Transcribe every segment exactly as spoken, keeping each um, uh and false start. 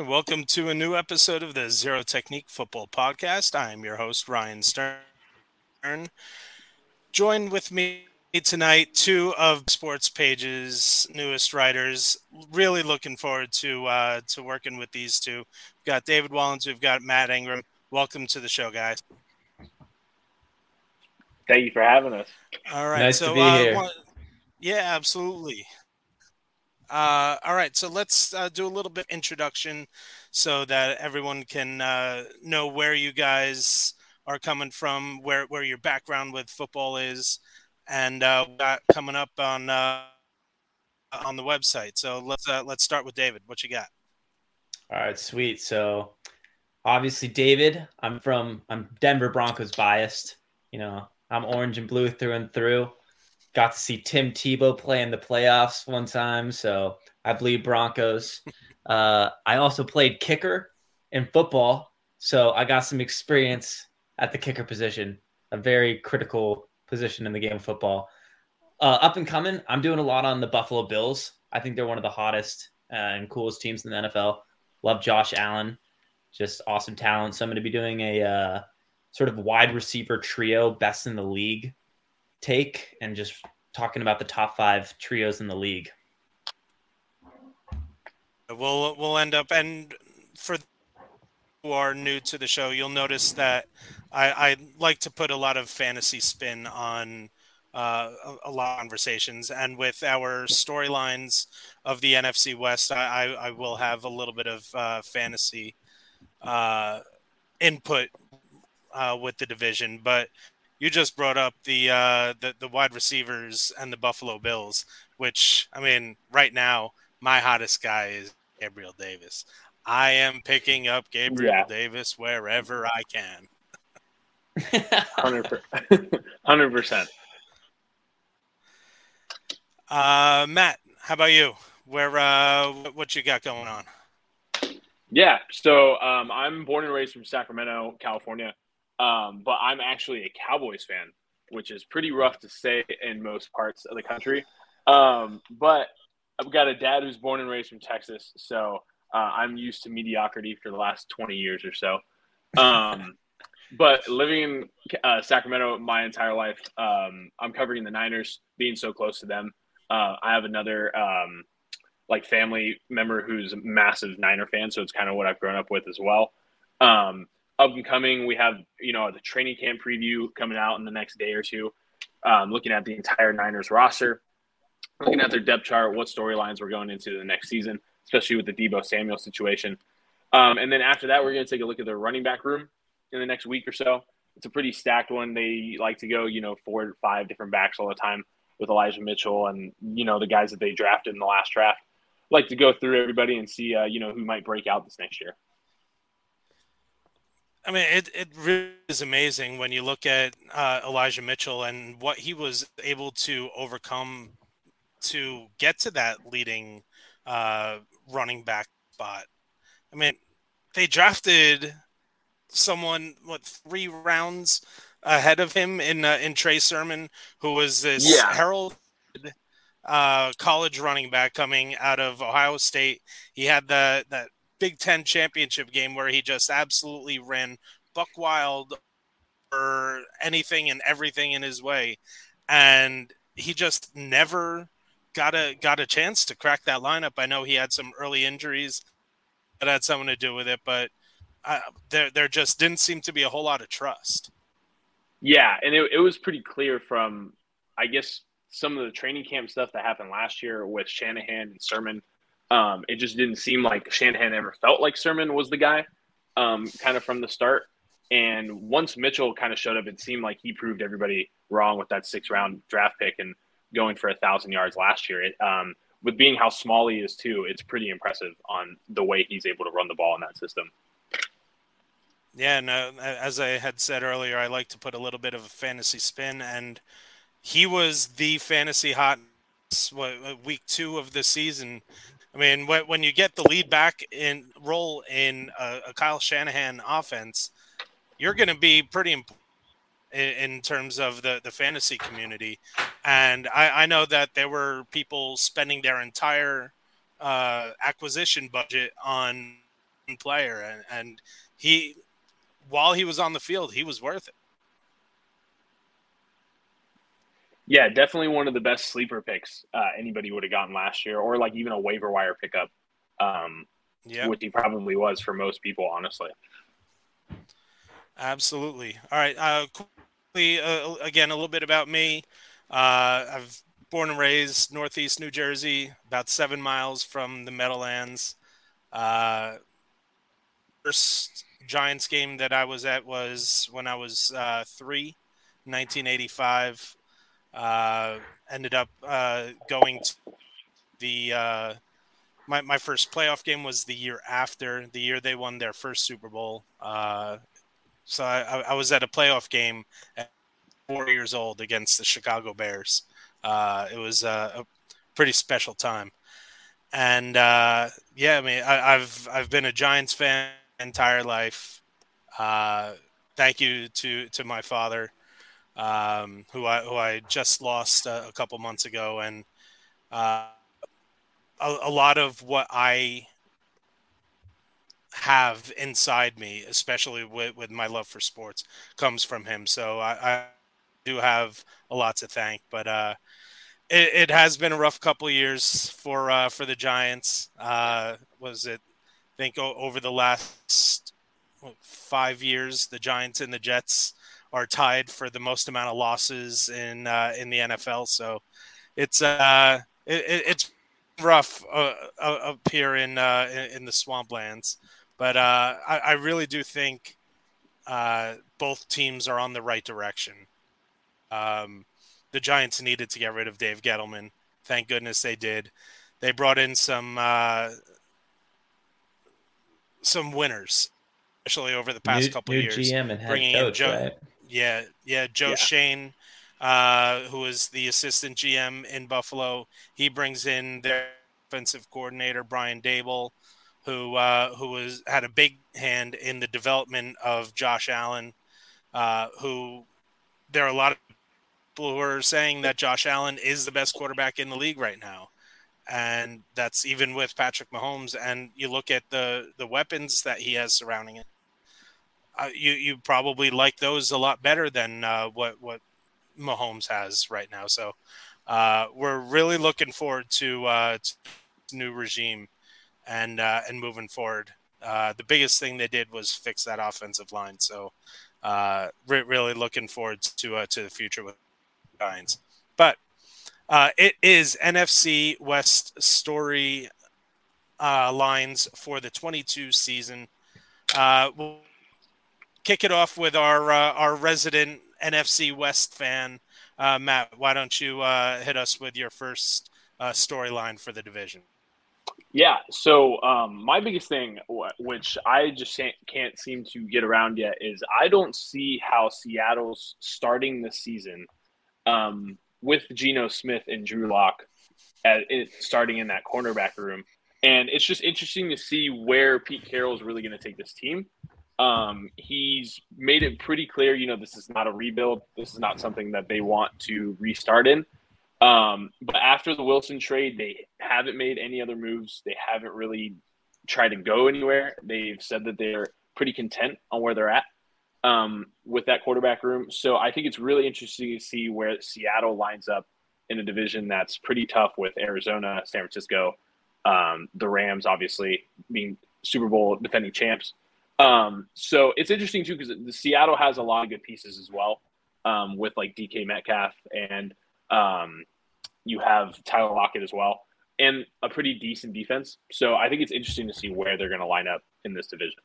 and welcome to a new episode of the Zero Technique Football Podcast. I am your host, Ryan Stern. Joined with me tonight, two of Sports Page's newest writers. Really looking forward to uh, to working with these two. We've got David Wallens, we've got Matt Ingram. Welcome to the show, guys. Thank you for having us. All right, Nice to so be uh, here. one, yeah, absolutely. Uh, all right, so let's uh, do a little bit introduction so that everyone can uh, know where you guys are coming from, where where your background with football is, and uh, what got coming up on uh, on the website. So let's uh, let's start with David. What you got? All right, sweet. So obviously, David, I'm from I'm Denver Broncos biased. You know, I'm orange and blue through and through. Got to see Tim Tebow play in the playoffs one time, so I bleed Broncos. Uh, I also played kicker in football, so I got some experience at the kicker position, a very critical position in the game of football. Uh, up and coming, I'm doing a lot on the Buffalo Bills. I think they're one of the hottest uh, and coolest teams in the N F L. Love Josh Allen, just awesome talent. So I'm going to be doing a uh, sort of wide receiver trio, best in the league take, and just talking about the top five trios in the league. We'll we'll end up, and for who are new to the show, you'll notice that I, I like to put a lot of fantasy spin on uh, a, a lot of conversations, and with our storylines of the N F C West, I, I, I will have a little bit of uh, fantasy uh, input uh, with the division. But you just brought up the, uh, the the wide receivers and the Buffalo Bills, which, I mean, right now my hottest guy is Gabriel Davis. I am picking up Gabriel Yeah. Davis wherever I can. one hundred percent. Uh, Matt, how about you? Where uh, what you got going on? Yeah, so um, I'm born and raised from Sacramento, California, um, but I'm actually a Cowboys fan, which is pretty rough to say in most parts of the country. Um, but I've got a dad who's born and raised from Texas, so uh, I'm used to mediocrity for the last twenty years or so. Um, but living in uh, Sacramento my entire life, um, I'm covering the Niners, being so close to them. Uh, I have another um, like family member who's a massive Niner fan, so it's kind of what I've grown up with as well. Um, up and coming, we have you know the training camp preview coming out in the next day or two. Um, looking at the entire Niners roster, looking at their depth chart, what storylines we're going into the next season, especially with the Deebo Samuel situation. Um, and then after that, we're going to take a look at their running back room in the next week or so. It's a pretty stacked one. They like to go, you know, four or five different backs all the time with Elijah Mitchell and, you know, the guys that they drafted in the last draft. Like to go through everybody and see, uh, you know, who might break out this next year. I mean, it, it really is amazing when you look at uh, Elijah Mitchell and what he was able to overcome to get to that leading uh, running back spot. I mean, they drafted someone what three rounds ahead of him in uh, in Trey Sermon, who was this Yeah. heralded uh, college running back coming out of Ohio State. He had the that Big Ten championship game where he just absolutely ran buck wild or anything and everything in his way, and he just never got a got a chance to crack that lineup. I know he had some early injuries that had something to do with it, but uh, there there just didn't seem to be a whole lot of trust. Yeah, and it, it was pretty clear from, I guess, some of the training camp stuff that happened last year with Shanahan and Sermon. Um, it just didn't seem like Shanahan ever felt like Sermon was the guy um, kind of from the start. And once Mitchell kind of showed up, it seemed like he proved everybody wrong with that six-round draft pick and going for a thousand yards last year. It, um, with being how small he is too, it's pretty impressive on the way he's able to run the ball in that system. Yeah, no, as I had said earlier, I like to put a little bit of a fantasy spin, and he was the fantasy hot what, week two of the season. I mean, when you get the lead back in role in a, a Kyle Shanahan offense, you're going to be pretty important in terms of the, the fantasy community. And I, I know that there were people spending their entire uh, acquisition budget on player, and, and he, while he was on the field, he was worth it. Yeah, definitely one of the best sleeper picks uh, anybody would have gotten last year, or like even a waiver wire pickup, um, yeah. which he probably was for most people, honestly. Absolutely. All right. Uh, quickly, uh, again, a little bit about me. Uh, I've born and raised Northeast New Jersey, about seven miles from the Meadowlands. Uh, first Giants game that I was at was when I was uh, three, nineteen eighty-five. Uh, ended up uh, going to the uh, my my first playoff game was the year after, the year they won their first Super Bowl. Uh, so I, I was at a playoff game at four years old against the Chicago Bears. Uh, it was a, a pretty special time, and uh, yeah, I mean I, I've I've been a Giants fan my entire life. Uh, thank you to to my father. Um, who I who I just lost a, a couple months ago, and uh, a, a lot of what I have inside me, especially with, with my love for sports, comes from him. So I, I do have a lot to thank, but uh, it, it has been a rough couple of years for uh, for the Giants. Uh, was it? I think o- over the last what, five years, the Giants and the Jets are tied for the most amount of losses in uh, in the N F L. So it's uh it, it's rough uh, up here in, uh, in in the swamplands, but uh, I, I really do think uh, both teams are on the right direction. Um, the Giants needed to get rid of Dave Gettleman. Thank goodness they did. They brought in some uh, some winners, especially over the past new, couple new of years. G M and head bringing coach, in Joe, right? Yeah, yeah, Joe Yeah. Shane, uh, who is the assistant G M in Buffalo. He brings in their offensive coordinator Brian Dable, who uh, who was had a big hand in the development of Josh Allen. Uh, who there are a lot of people who are saying that Josh Allen is the best quarterback in the league right now, and that's even with Patrick Mahomes. And you look at the the weapons that he has surrounding it. Uh, you you probably like those a lot better than uh, what what Mahomes has right now. So uh, we're really looking forward to, uh, to this new regime and uh, and moving forward. Uh, the biggest thing they did was fix that offensive line. So uh, re- really looking forward to uh, to the future with the Giants. But uh, it is N F C West story uh, lines for the twenty-two season. Uh, we'll kick it off with our uh, our resident N F C West fan, uh, Matt. Why don't you uh, hit us with your first uh, storyline for the division? Yeah. So um, my biggest thing, which I just can't seem to get around yet, is I don't see how Seattle's starting the season um, with Geno Smith and Drew Lock at it, starting in that cornerback room. And it's just interesting to see where Pete Carroll is really going to take this team. Um, he's made it pretty clear, you know, this is not a rebuild. This is not something that they want to restart in. Um, but after the Wilson trade, they haven't made any other moves. They haven't really tried to go anywhere. They've said that they're pretty content on where they're at um, with that quarterback room. So I think it's really interesting to see where Seattle lines up in a division that's pretty tough with Arizona, San Francisco, um, the Rams, obviously being Super Bowl defending champs. Um, so it's interesting too, because the Seattle has a lot of good pieces as well, um, with like D K Metcalf, and um, you have Tyler Lockett as well, and a pretty decent defense. So I think it's interesting to see where they're going to line up in this division.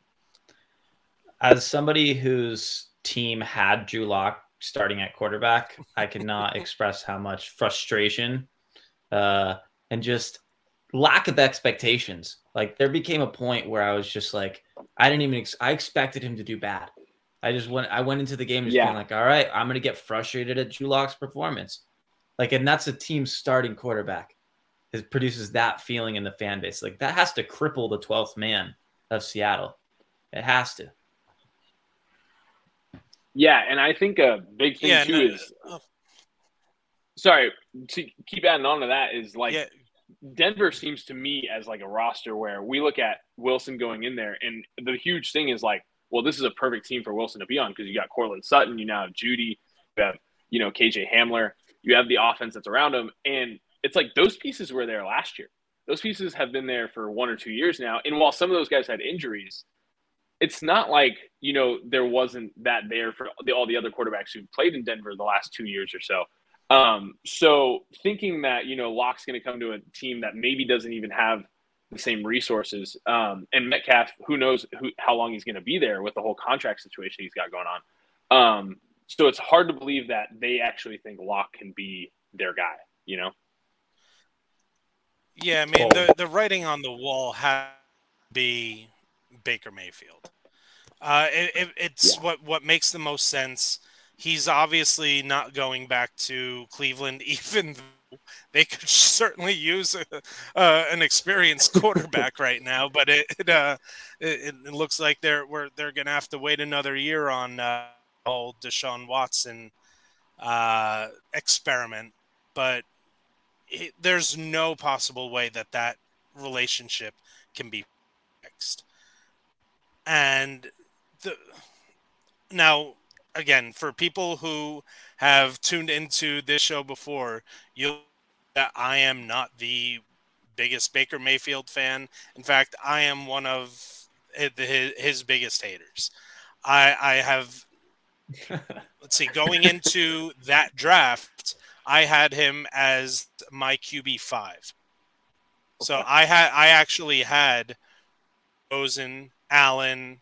As somebody whose team had Drew Lock starting at quarterback, I cannot express how much frustration uh, and just lack of expectations. Like there became a point where I was just like, I didn't even, ex- I expected him to do bad. I just went, I went into the game just Yeah. being like, all right, I'm going to get frustrated at Drew Lock's performance. Like, and that's a team starting quarterback. It produces that feeling in the fan base. Like that has to cripple the twelfth man of Seattle. It has to. Yeah. And I think a big thing Yeah, too no, is, oh, sorry, to keep adding on to that is like, yeah, Denver seems to me as like a roster where we look at Wilson going in there, and the huge thing is like, well, this is a perfect team for Wilson to be on because you got Cortland Sutton, you now have Judy, you have, you know, K J Hamler, you have the offense that's around him. And it's like those pieces were there last year. Those pieces have been there for one or two years now. And while some of those guys had injuries, it's not like, you know, there wasn't that there for the, all the other quarterbacks who played in Denver the last two years or so. Um, so thinking that, you know, Locke's going to come to a team that maybe doesn't even have the same resources, um, and Metcalf, who knows who, how long he's going to be there with the whole contract situation he's got going on. Um, so it's hard to believe that they actually think Locke can be their guy, you know? Yeah, I mean, the, the writing on the wall has to be Baker Mayfield. Uh, it, it, it's yeah. what, what makes the most sense. He's obviously not going back to Cleveland, even though they could certainly use a, uh, an experienced quarterback right now. But it it, uh, it, it looks like they're we're, they're going to have to wait another year on uh, old Deshaun Watson uh, experiment. But it, there's no possible way that that relationship can be fixed. And the now. Again, for people who have tuned into this show before, you'll that I am not the biggest Baker Mayfield fan. In fact, I am one of his, his biggest haters. I, I have, let's see, going into that draft, I had him as my Q B five. So I had, I actually had Rosen, Allen,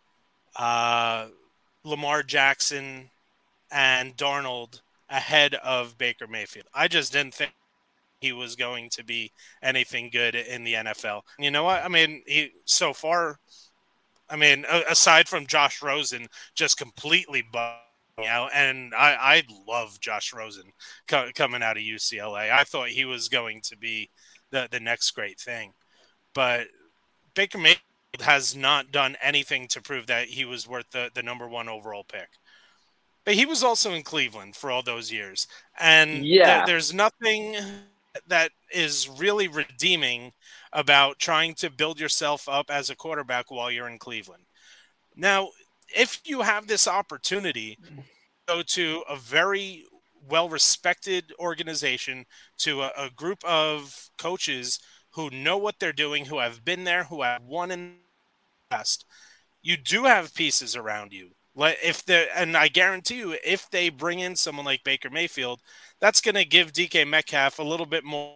uh, Lamar Jackson, and Darnold ahead of Baker Mayfield. I just didn't think he was going to be anything good in the N F L. You know what? I mean, he so far, I mean, aside from Josh Rosen just completely bugging out, and I, I love Josh Rosen co- coming out of U C L A. I thought he was going to be the, the next great thing. But Baker Mayfield has not done anything to prove that he was worth the, the number one overall pick. But he was also in Cleveland for all those years. And yeah. th- there's nothing that is really redeeming about trying to build yourself up as a quarterback while you're in Cleveland. Now, if you have this opportunity to go to a very well-respected organization, to a, a group of coaches who know what they're doing, who have been there, who have won in the past, you do have pieces around you. If they and I guarantee you, if they bring in someone like Baker Mayfield, that's going to give D K Metcalf a little bit more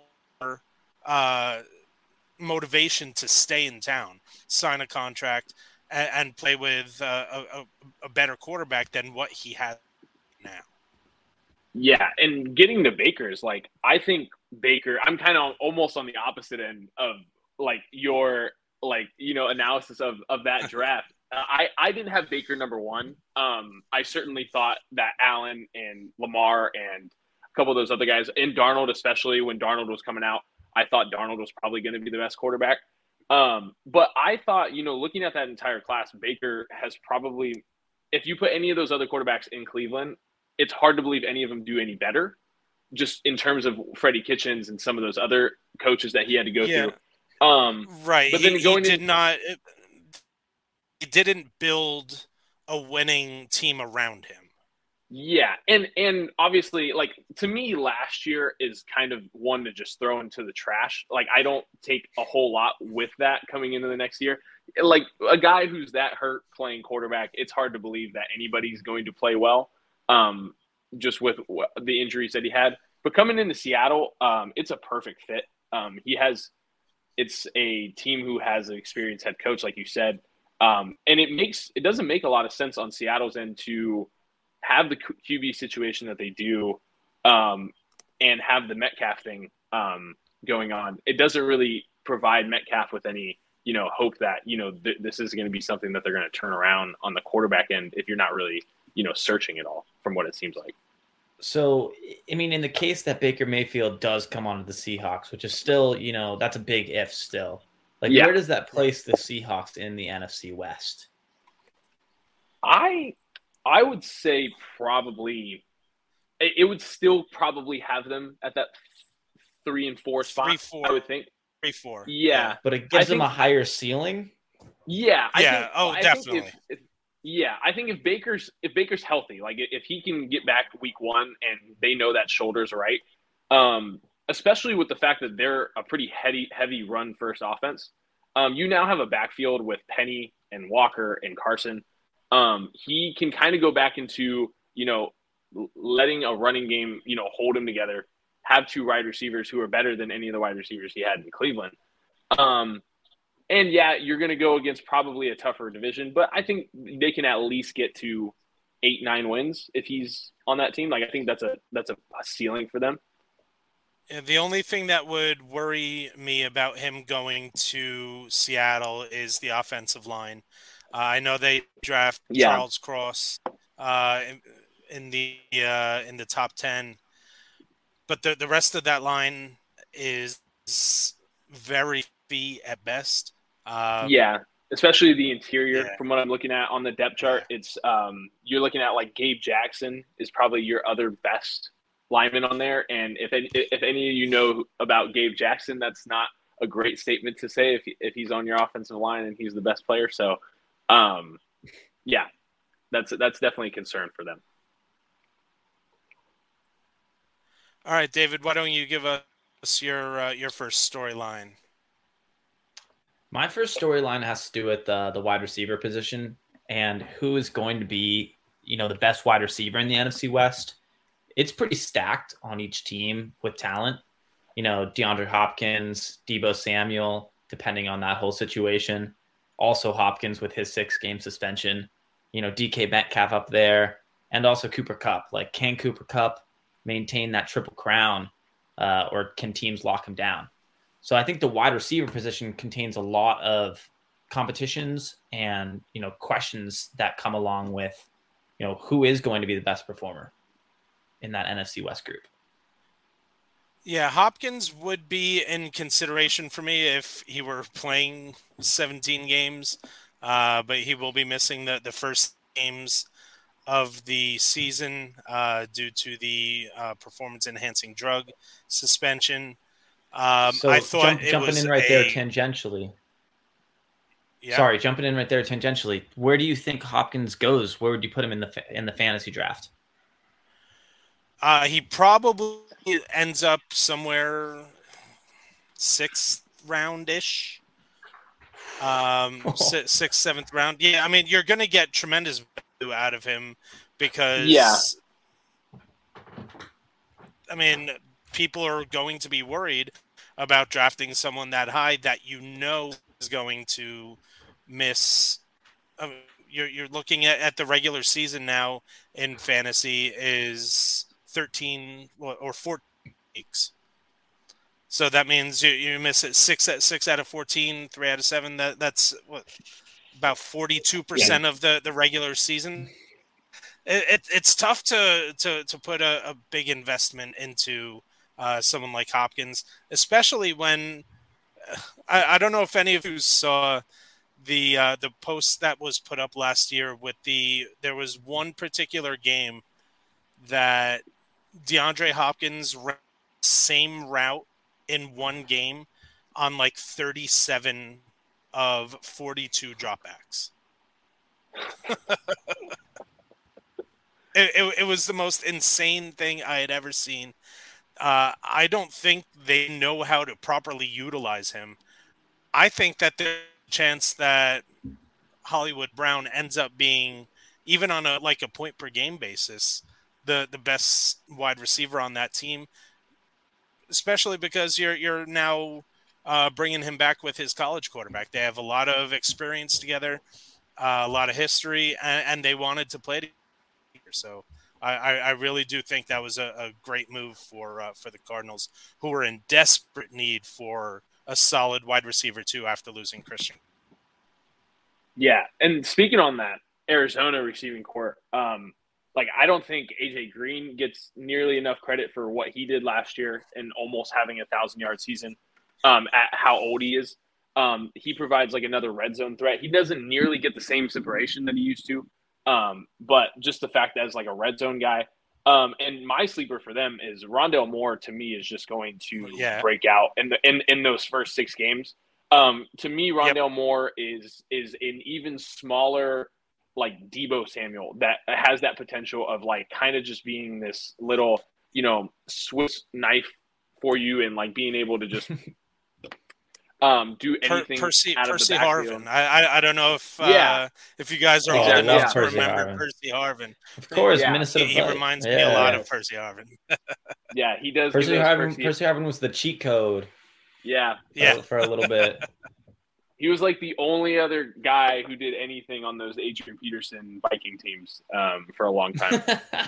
uh, motivation to stay in town, sign a contract, and, and play with uh, a, a better quarterback than what he has now. Yeah, and getting to Baker's, like, I think Baker, I'm kind of almost on the opposite end of, like, your, like, you know, analysis of, of that draft. uh, I, I didn't have Baker number one. Um, I certainly thought that Allen and Lamar and a couple of those other guys, and Darnold especially, when Darnold was coming out, I thought Darnold was probably going to be the best quarterback. Um, but I thought, you know, looking at that entire class, Baker has probably, if you put any of those other quarterbacks in Cleveland, it's hard to believe any of them do any better, just in terms of Freddie Kitchens and some of those other coaches that he had to go yeah. through. Um, right. But then he, going he did in, not, he didn't build a winning team around him. Yeah. And, and obviously, like, to me, last year is kind of one to just throw into the trash. Like, I don't take a whole lot with that coming into the next year. Like, a guy who's that hurt playing quarterback, it's hard to believe that anybody's going to play well. Um, just with the injuries that he had. But coming into Seattle, um, it's a perfect fit. Um, he has – it's a team who has an experienced head coach, like you said. Um, and it makes – it doesn't make a lot of sense on Seattle's end to have the Q B situation that they do um, and have the Metcalf thing um, going on. It doesn't really provide Metcalf with any, you know, hope that, you know, th- this is going to be something that they're going to turn around on the quarterback end if you're not really – you know, searching it all from what it seems like. So, I mean, in the case that Baker Mayfield does come onto the Seahawks, which is still, you know, that's a big if still. Like, yeah. Where does that place the Seahawks in the N F C West? I, I would say probably, it would still probably have them at that three and four spot. Three, four. I would think. Three, four. Yeah. yeah. But it gives I them think, a higher ceiling. Yeah. I yeah. think, oh, I definitely. Think if, if, yeah. I think if Baker's if Baker's healthy, like if he can get back week one and they know that shoulder's right, um, especially with the fact that they're a pretty heavy heavy run first offense, um, you now have a backfield with Penny and Walker and Carson. Um, he can kind of go back into, you know, letting a running game, you know, hold him together, have two wide receivers who are better than any of the wide receivers he had in Cleveland. Um, and yeah, you're going to go against probably a tougher division, but I think they can at least get to eight, nine wins if he's on that team. Like, I think that's a, that's a, a ceiling for them. Yeah, the only thing that would worry me about him going to Seattle is the offensive line. Uh, I know they draft yeah. Charles Cross uh, in, in the uh, in the top ten, but the the rest of that line is very fee at best. Um, yeah, especially the interior. Yeah. From what I'm looking at on the depth chart, yeah. it's um, you're looking at like Gabe Jackson is probably your other best lineman on there. And if any, if any of you know about Gabe Jackson, that's not a great statement to say if if he's on your offensive line and he's the best player. So, um, yeah, that's that's definitely a concern for them. All right, David, why don't you give us your uh, your first storyline? My first storyline has to do with uh, the wide receiver position and who is going to be, you know, the best wide receiver in the N F C West. It's pretty stacked on each team with talent. You know, DeAndre Hopkins, Deebo Samuel, depending on that whole situation. Also Hopkins with his six-game suspension. You know, D K Metcalf up there. And also Cooper Kupp. Like, can Cooper Kupp maintain that triple crown uh, or can teams lock him down? So I think the wide receiver position contains a lot of competitions and, you know, questions that come along with, you know, who is going to be the best performer in that N F C West group. Yeah, Hopkins would be in consideration for me if he were playing seventeen games, uh, but he will be missing the, the first games of the season uh, due to the uh, performance-enhancing drug suspension. Um, so I thought jump, it jumping was in right a, there tangentially. Yeah. Sorry, jumping in right there tangentially. Where do you think Hopkins goes? Where would you put him in the in the fantasy draft? Uh, he probably ends up somewhere sixth round-ish, um, sixth, seventh round. Yeah, I mean, you're going to get tremendous value out of him because, yeah. I mean, people are going to be worried about drafting someone that high that you know is going to miss. I mean, you're you're looking at, at the regular season now in fantasy is thirteen or fourteen weeks. So that means you, you miss it six at six out of fourteen, three out of seven. That that's what about forty-two percent yeah. of the, the regular season. It, it it's tough to to to put a, a big investment into uh, someone like Hopkins, especially when uh, I, I don't know if any of you saw the uh, the post that was put up last year with the there was one particular game that DeAndre Hopkins ran the same route in one game on like thirty-seven of forty-two dropbacks. it, it, it was the most insane thing I had ever seen. Uh, I don't think they know how to properly utilize him. I think that there's a chance that Hollywood Brown ends up being, even on a like a point per game basis, the, the best wide receiver on that team, especially because you're you're now uh, bringing him back with his college quarterback. They have a lot of experience together, uh, a lot of history, and, and they wanted to play together. So I, I really do think that was a, a great move for uh, for the Cardinals, who were in desperate need for a solid wide receiver too after losing Christian. Yeah, and speaking on that, Arizona receiving corps, um, like I don't think A J Green gets nearly enough credit for what he did last year and almost having a thousand yard season. Um, at how old he is, um, he provides like another red zone threat. He doesn't nearly get the same separation that he used to, um, but just the fact that as like a red zone guy, Um, and my sleeper for them is Rondale Moore. To me, is just going to Yeah. break out in the in, in those first six games. Um, to me, Rondale Yep. Moore is is an even smaller, like Deebo Samuel, that has that potential of like kind of just being this little, you know, Swiss knife for you, and like being able to just um, do Per, anything Percy out of Percy the backfield. Harvin. I, I I don't know if Yeah. uh, if you guys are Oh, old Exactly, I love enough to Percy remember Harvin. Percy Harvin. Of course, Yeah. Minnesota. He, he Vikings. reminds yeah. me a lot of Percy Harvin. Yeah, he does. Percy give us Harvin. Percy, Percy Harvin was the cheat code. yeah, For, Yeah. for a little bit. he was like the only other guy who did anything on those Adrian Peterson Viking teams um, for a long time.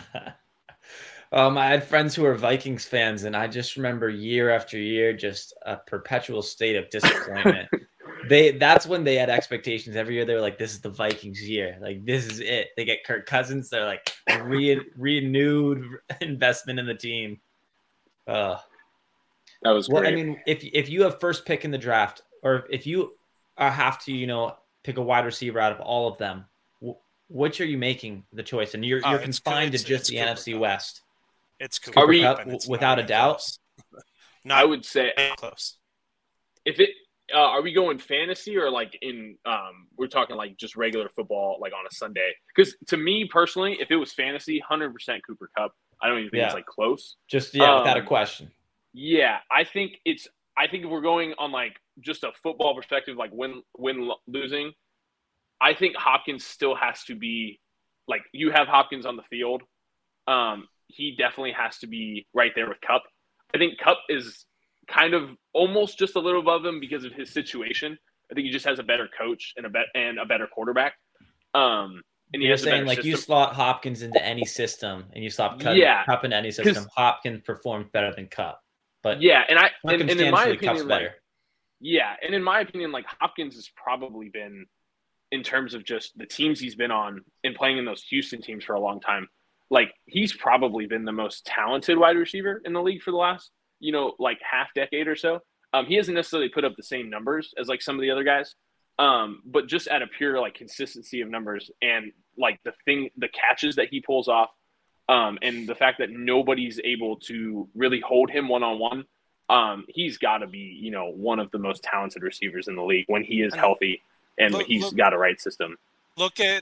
um, I had friends who were Vikings fans, and I just remember year after year, just a perpetual state of disappointment. they that's when they had expectations every year. They were like, "This is the Vikings' year. Like this is it." They get Kirk Cousins. They're like re- renewed investment in the team. Uh, That was well, great. I mean, if if you have first pick in the draft, or if you uh, have to, you know, pick a wide receiver out of all of them, wh- which are you making the choice? And you're Oh, you're it's- confined it's- to just it's the Cooper N F C Kupp. West. It's Cooper Cooper we- Kupp, Kupp, and it's w- without not a even doubt. close. I Not would say close. if it uh, are we going fantasy or like in um, we're talking like just regular football like on a Sunday? Because to me personally, if it was fantasy, one hundred percent Cooper Kupp. I don't even think Yeah. it's like close. Just yeah, without a Um, question. Yeah, I think it's. I think if we're going on like just a football perspective, like win, win, losing, I think Hopkins still has to be like you have Hopkins on the field. Um, he definitely has to be right there with Kupp. I think Kupp is kind of almost just a little above him because of his situation. I think he just has a better coach and a bet and a better quarterback. Um, and he You're has a saying better like system. you slot Hopkins into any system, and you slot Kupp, Yeah, Kupp into any 'cause- system. Hopkins performs better than Kupp, but yeah, and I and, and in my circumstantially, Kupp's opinion, like, better. yeah, and in my opinion, like Hopkins has probably been, in terms of just the teams he's been on and playing in those Houston teams for a long time, like he's probably been the most talented wide receiver in the league for the last, you know, like half decade or so. Um, he hasn't necessarily put up the same numbers as like some of the other guys, um, but just at a pure like consistency of numbers and like the thing, the catches that he pulls off, um, and the fact that nobody's able to really hold him one on one. Um, he's got to be, you know, one of the most talented receivers in the league when he is And healthy and look- he's look- got a right system. Look at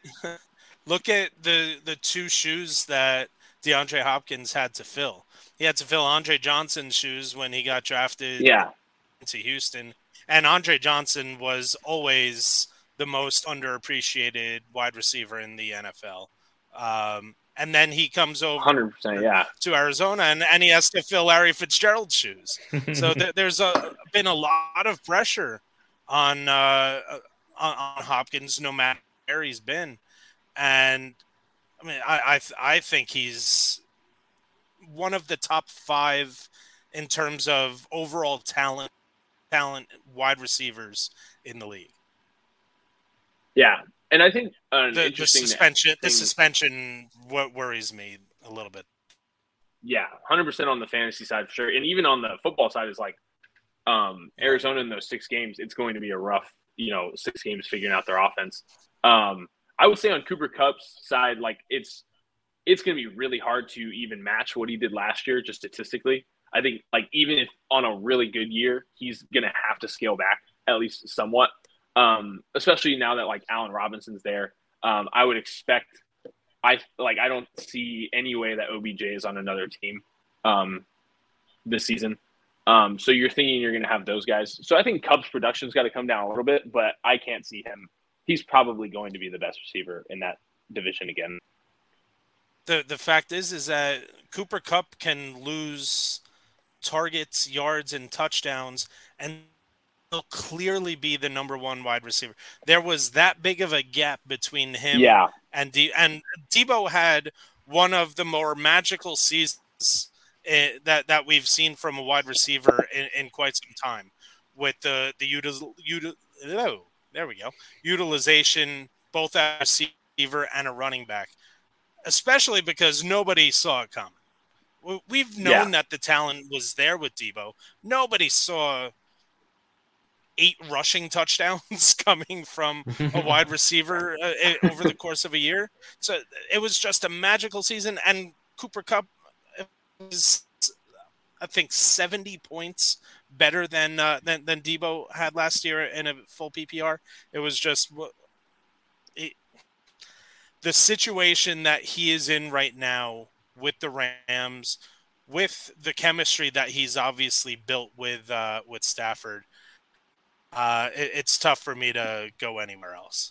look at the the two shoes that DeAndre Hopkins had to fill. He had to fill Andre Johnson's shoes when he got drafted Yeah, to Houston, and Andre Johnson was always the most underappreciated wide receiver in the N F L. Um, and then he comes over one hundred percent. Yeah, to Arizona, and, and he has to fill Larry Fitzgerald's shoes. So th- there's a, been a lot of pressure on, uh, on on Hopkins, no matter where he's been. And I mean, I I, th- I think he's one of the top five in terms of overall talent, talent wide receivers in the league. yeah, and I think an The, the interesting suspension, the thing- suspension, what worries me a little bit. Yeah, one hundred percent on the fantasy side for sure, and even on the football side is like um, Arizona in those six games. It's going to be a rough, you know, six games figuring out their offense. Um, I would say on Cooper Kupp's side, like it's it's going to be really hard to even match what he did last year, just statistically. I think like even if on a really good year, he's going to have to scale back at least somewhat, um, especially now that like Allen Robinson's there. Um, I would expect. I like. I don't see any way that O B J is on another team um, this season. Um, so you're thinking you're going to have those guys. So I think Kupp's production's got to come down a little bit, but I can't see him. He's probably going to be the best receiver in that division again. The the fact is is that Cooper Kupp can lose targets, yards, and touchdowns, and he'll clearly be the number one wide receiver. There was that big of a gap between him Yeah, and De- and Debo had one of the more magical seasons eh, that that we've seen from a wide receiver in, in quite some time, with the the util, util, oh, there we go utilization both as a receiver and a running back, especially because nobody saw it coming. We- We've known Yeah. that the talent was there with Debo. Nobody saw eight rushing touchdowns coming from a wide receiver uh, over the course of a year. So it was just a magical season. And Cooper Kupp is, I think, seventy points better than uh, than than Debo had last year in a full P P R. It was just it, the situation that he is in right now with the Rams, with the chemistry that he's obviously built with uh, with Stafford. Uh, it, it's tough for me to go anywhere else.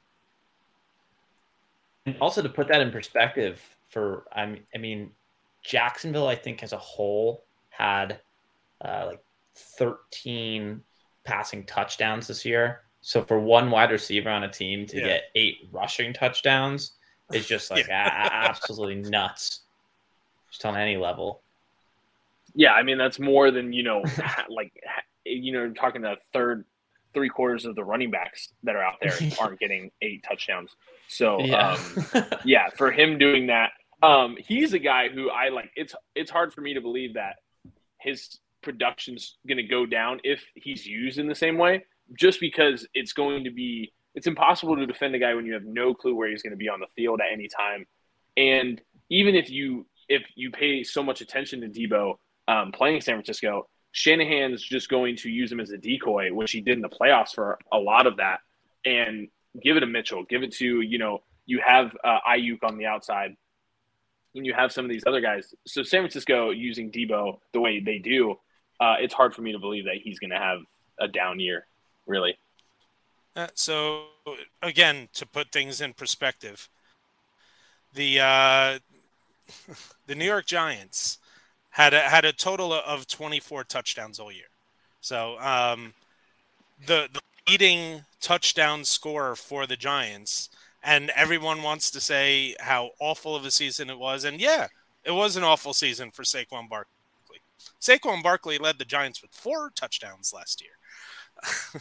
And also to put that in perspective, for I mean, I mean, Jacksonville, I think as a whole had uh, like thirteen passing touchdowns this year. So for one wide receiver on a team to yeah. get eight rushing touchdowns is just like yeah. a- absolutely nuts, just on any level. Yeah, I mean that's more than you know, like you know, talking the third, three quarters of the running backs that are out there aren't getting eight touchdowns. So yeah, um, yeah for him doing that, um, he's a guy who I like. It's it's hard for me to believe that his production's going to go down if he's used in the same way, just because it's going to be it's impossible to defend a guy when you have no clue where he's going to be on the field at any time. And even if you if you pay so much attention to Debo um, playing San Francisco, Shanahan's just going to use him as a decoy, which he did in the playoffs for a lot of that, and give it to Mitchell, give it to, you know, you have uh, Ayuk on the outside, and you have some of these other guys. So San Francisco using Debo the way they do, uh, it's hard for me to believe that he's going to have a down year, really. Uh, so, again, to put things in perspective, the uh, the New York Giants had a, had a total of twenty-four touchdowns all year. So um, the, the leading touchdown scorer for the Giants, and everyone wants to say how awful of a season it was. And yeah, it was an awful season for Saquon Barkley. Saquon Barkley led the Giants with four touchdowns last year.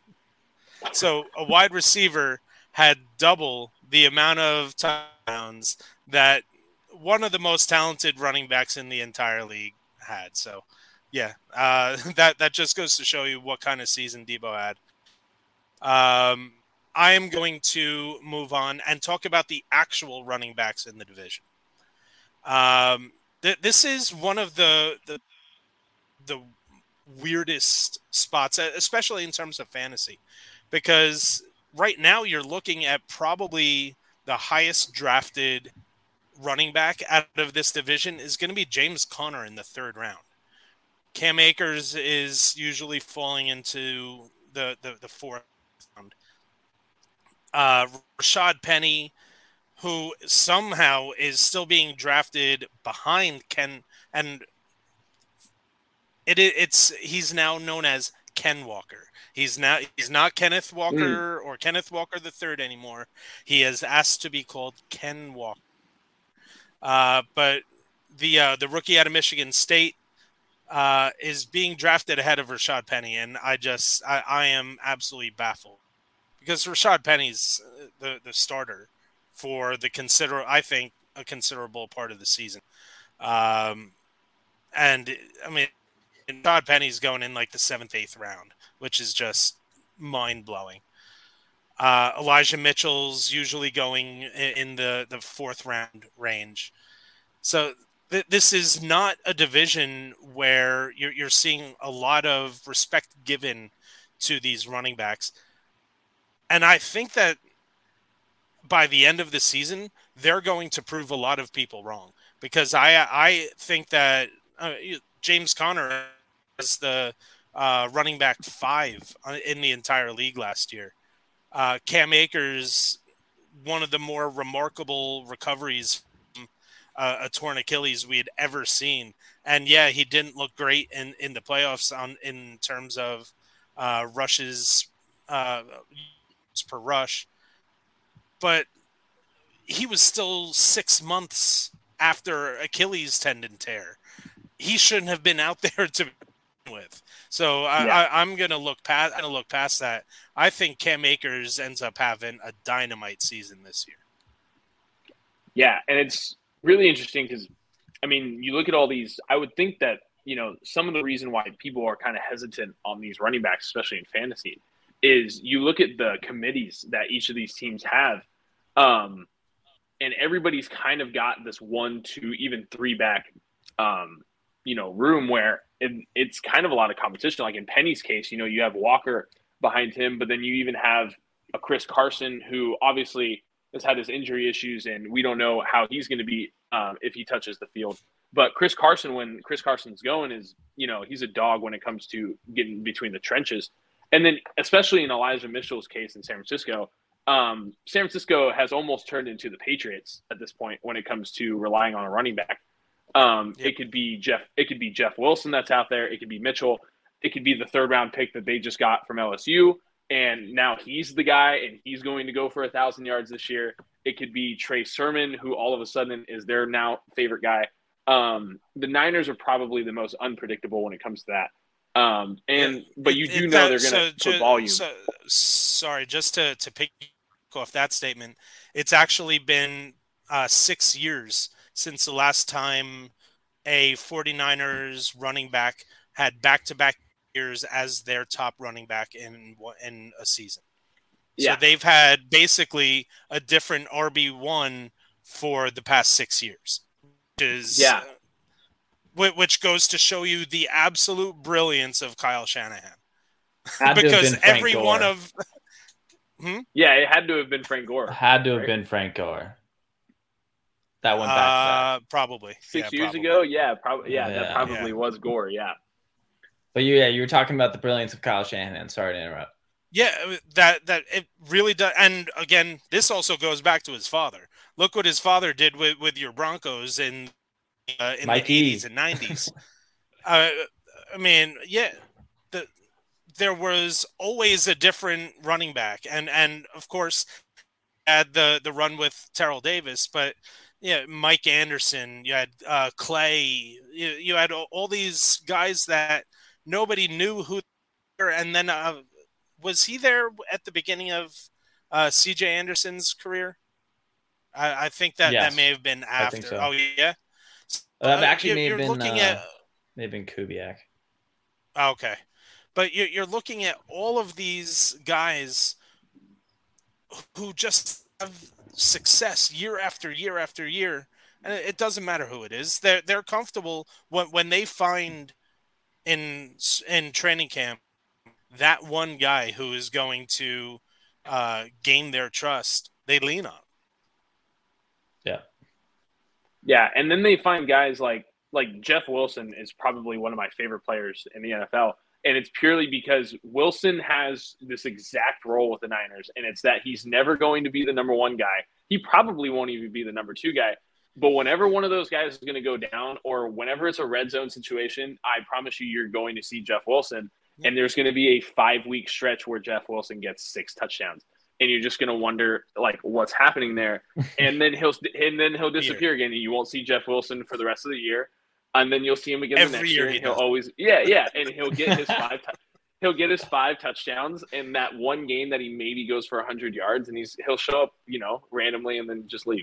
So a wide receiver had double the amount of touchdowns that one of the most talented running backs in the entire league had. So, yeah, uh, that that just goes to show you what kind of season Debo had. Um, I am going to move on and talk about the actual running backs in the division. Um, th- this is one of the, the the weirdest spots, especially in terms of fantasy, because right now you're looking at probably the highest drafted running back out of this division is going to be James Conner in the third round. Cam Akers is usually falling into the, the, the fourth round. Uh, Rashad Penny, who somehow is still being drafted behind Ken, and it it's he's now known as Ken Walker. He's now he's not Kenneth Walker mm. or Kenneth Walker the third anymore. He is asked to be called Ken Walker. Uh, but the uh, the rookie out of Michigan State uh, is being drafted ahead of Rashad Penny, and I just I, I am absolutely baffled because Rashad Penny's the the starter for the consider I think a considerable part of the season, um, and I mean Rashad Penny's going in like the seventh eighth round, which is just mind blowing. Uh, Elijah Mitchell's usually going in the, the fourth round range. So th- this is not a division where you're, you're seeing a lot of respect given to these running backs. And I think that by the end of the season, they're going to prove a lot of people wrong, because I, I think that uh, James Conner is the uh, running back five in the entire league last year. Uh, Cam Akers, one of the more remarkable recoveries from uh, a torn Achilles we had ever seen. And yeah, he didn't look great in, in the playoffs on in terms of uh, rushes uh, per rush, but he was still six months after Achilles tendon tear. He shouldn't have been out there to begin with. So I, yeah. I, I'm going to look past. I'm going to look past that. I think Cam Akers ends up having a dynamite season this year. Yeah, and it's really interesting because, I mean, you look at all these. I would think that you know some of the reason why people are kind of hesitant on these running backs, especially in fantasy, is you look at the committees that each of these teams have, um, and everybody's kind of got this one, two, even three back, um, you know, room where it, it's kind of a lot of competition. Like in Penny's case, you know, you have Walker behind him, but then you even have a Chris Carson who obviously has had his injury issues, and we don't know how he's going to be um, if he touches the field. But Chris Carson, when Chris Carson's going, is, you know, he's a dog when it comes to getting between the trenches. And then especially in Elijah Mitchell's case in San Francisco, um, San Francisco has almost turned into the Patriots at this point when it comes to relying on a running back. Um, yep. It could be Jeff. It could be Jeff Wilson that's out there. It could be Mitchell. It could be the third round pick that they just got from L S U, and now he's the guy, and he's going to go for a thousand yards this year. It could be Trey Sermon, who all of a sudden is their now favorite guy. Um, the Niners are probably the most unpredictable when it comes to that. Um, and but you do it, know they're going to so, put volume. So, sorry, just to to pick off that statement, it's actually been uh, six years since the last time a 49ers running back had back-to-back years as their top running back in in a season. Yeah. So they've had basically a different R B one for the past six years. Which is, yeah. Uh, which goes to show you the absolute brilliance of Kyle Shanahan. Because every Gore. one of hmm? Yeah, it had to have been Frank Gore. Had to have right? been Frank Gore. That went back uh, probably six yeah, years probably. ago. Yeah, probably. Yeah, yeah, that probably yeah. was Gore. Yeah. But you, yeah, you were talking about the brilliance of Kyle Shanahan. Sorry to interrupt. Yeah, that that it really does. And again, this also goes back to his father. Look what his father did with, with your Broncos in uh, in Mikey. the eighties and nineties. uh, I mean, yeah, the, there was always a different running back, and and of course, had the the run with Terrell Davis, but. Yeah, Mike Anderson, you had uh, Clay, you, you had all these guys that nobody knew who they were. And then uh, was he there at the beginning of uh, C J Anderson's career? I, I think that, yes, that may have been after. I think so. Oh, yeah? Uh, that actually uh, may, you're, have you're been, looking uh, at, may have been Kubiak. Okay. But you're, you're looking at all of these guys who just have success year after year after year, and it doesn't matter who it is. They're they're comfortable when when they find in in training camp that one guy who is going to uh, gain their trust. They lean on. Yeah, yeah, and then they find guys like like Jeff Wilson is probably one of my favorite players in the N F L. And it's purely because Wilson has this exact role with the Niners, and it's that he's never going to be the number one guy. He probably won't even be the number two guy. But whenever one of those guys is going to go down, or whenever it's a red zone situation, I promise you you're going to see Jeff Wilson. And there's going to be a five-week stretch where Jeff Wilson gets six touchdowns. And you're just going to wonder, like, what's happening there. And then he'll and then he'll disappear again, and you won't see Jeff Wilson for the rest of the year. And then you'll see him again Every the next year year, he and he'll does. always, yeah, yeah, and he'll get his five, t- he'll get his five touchdowns, and that one game that he maybe goes for a hundred yards, and he's he'll show up, you know, randomly, and then just leave.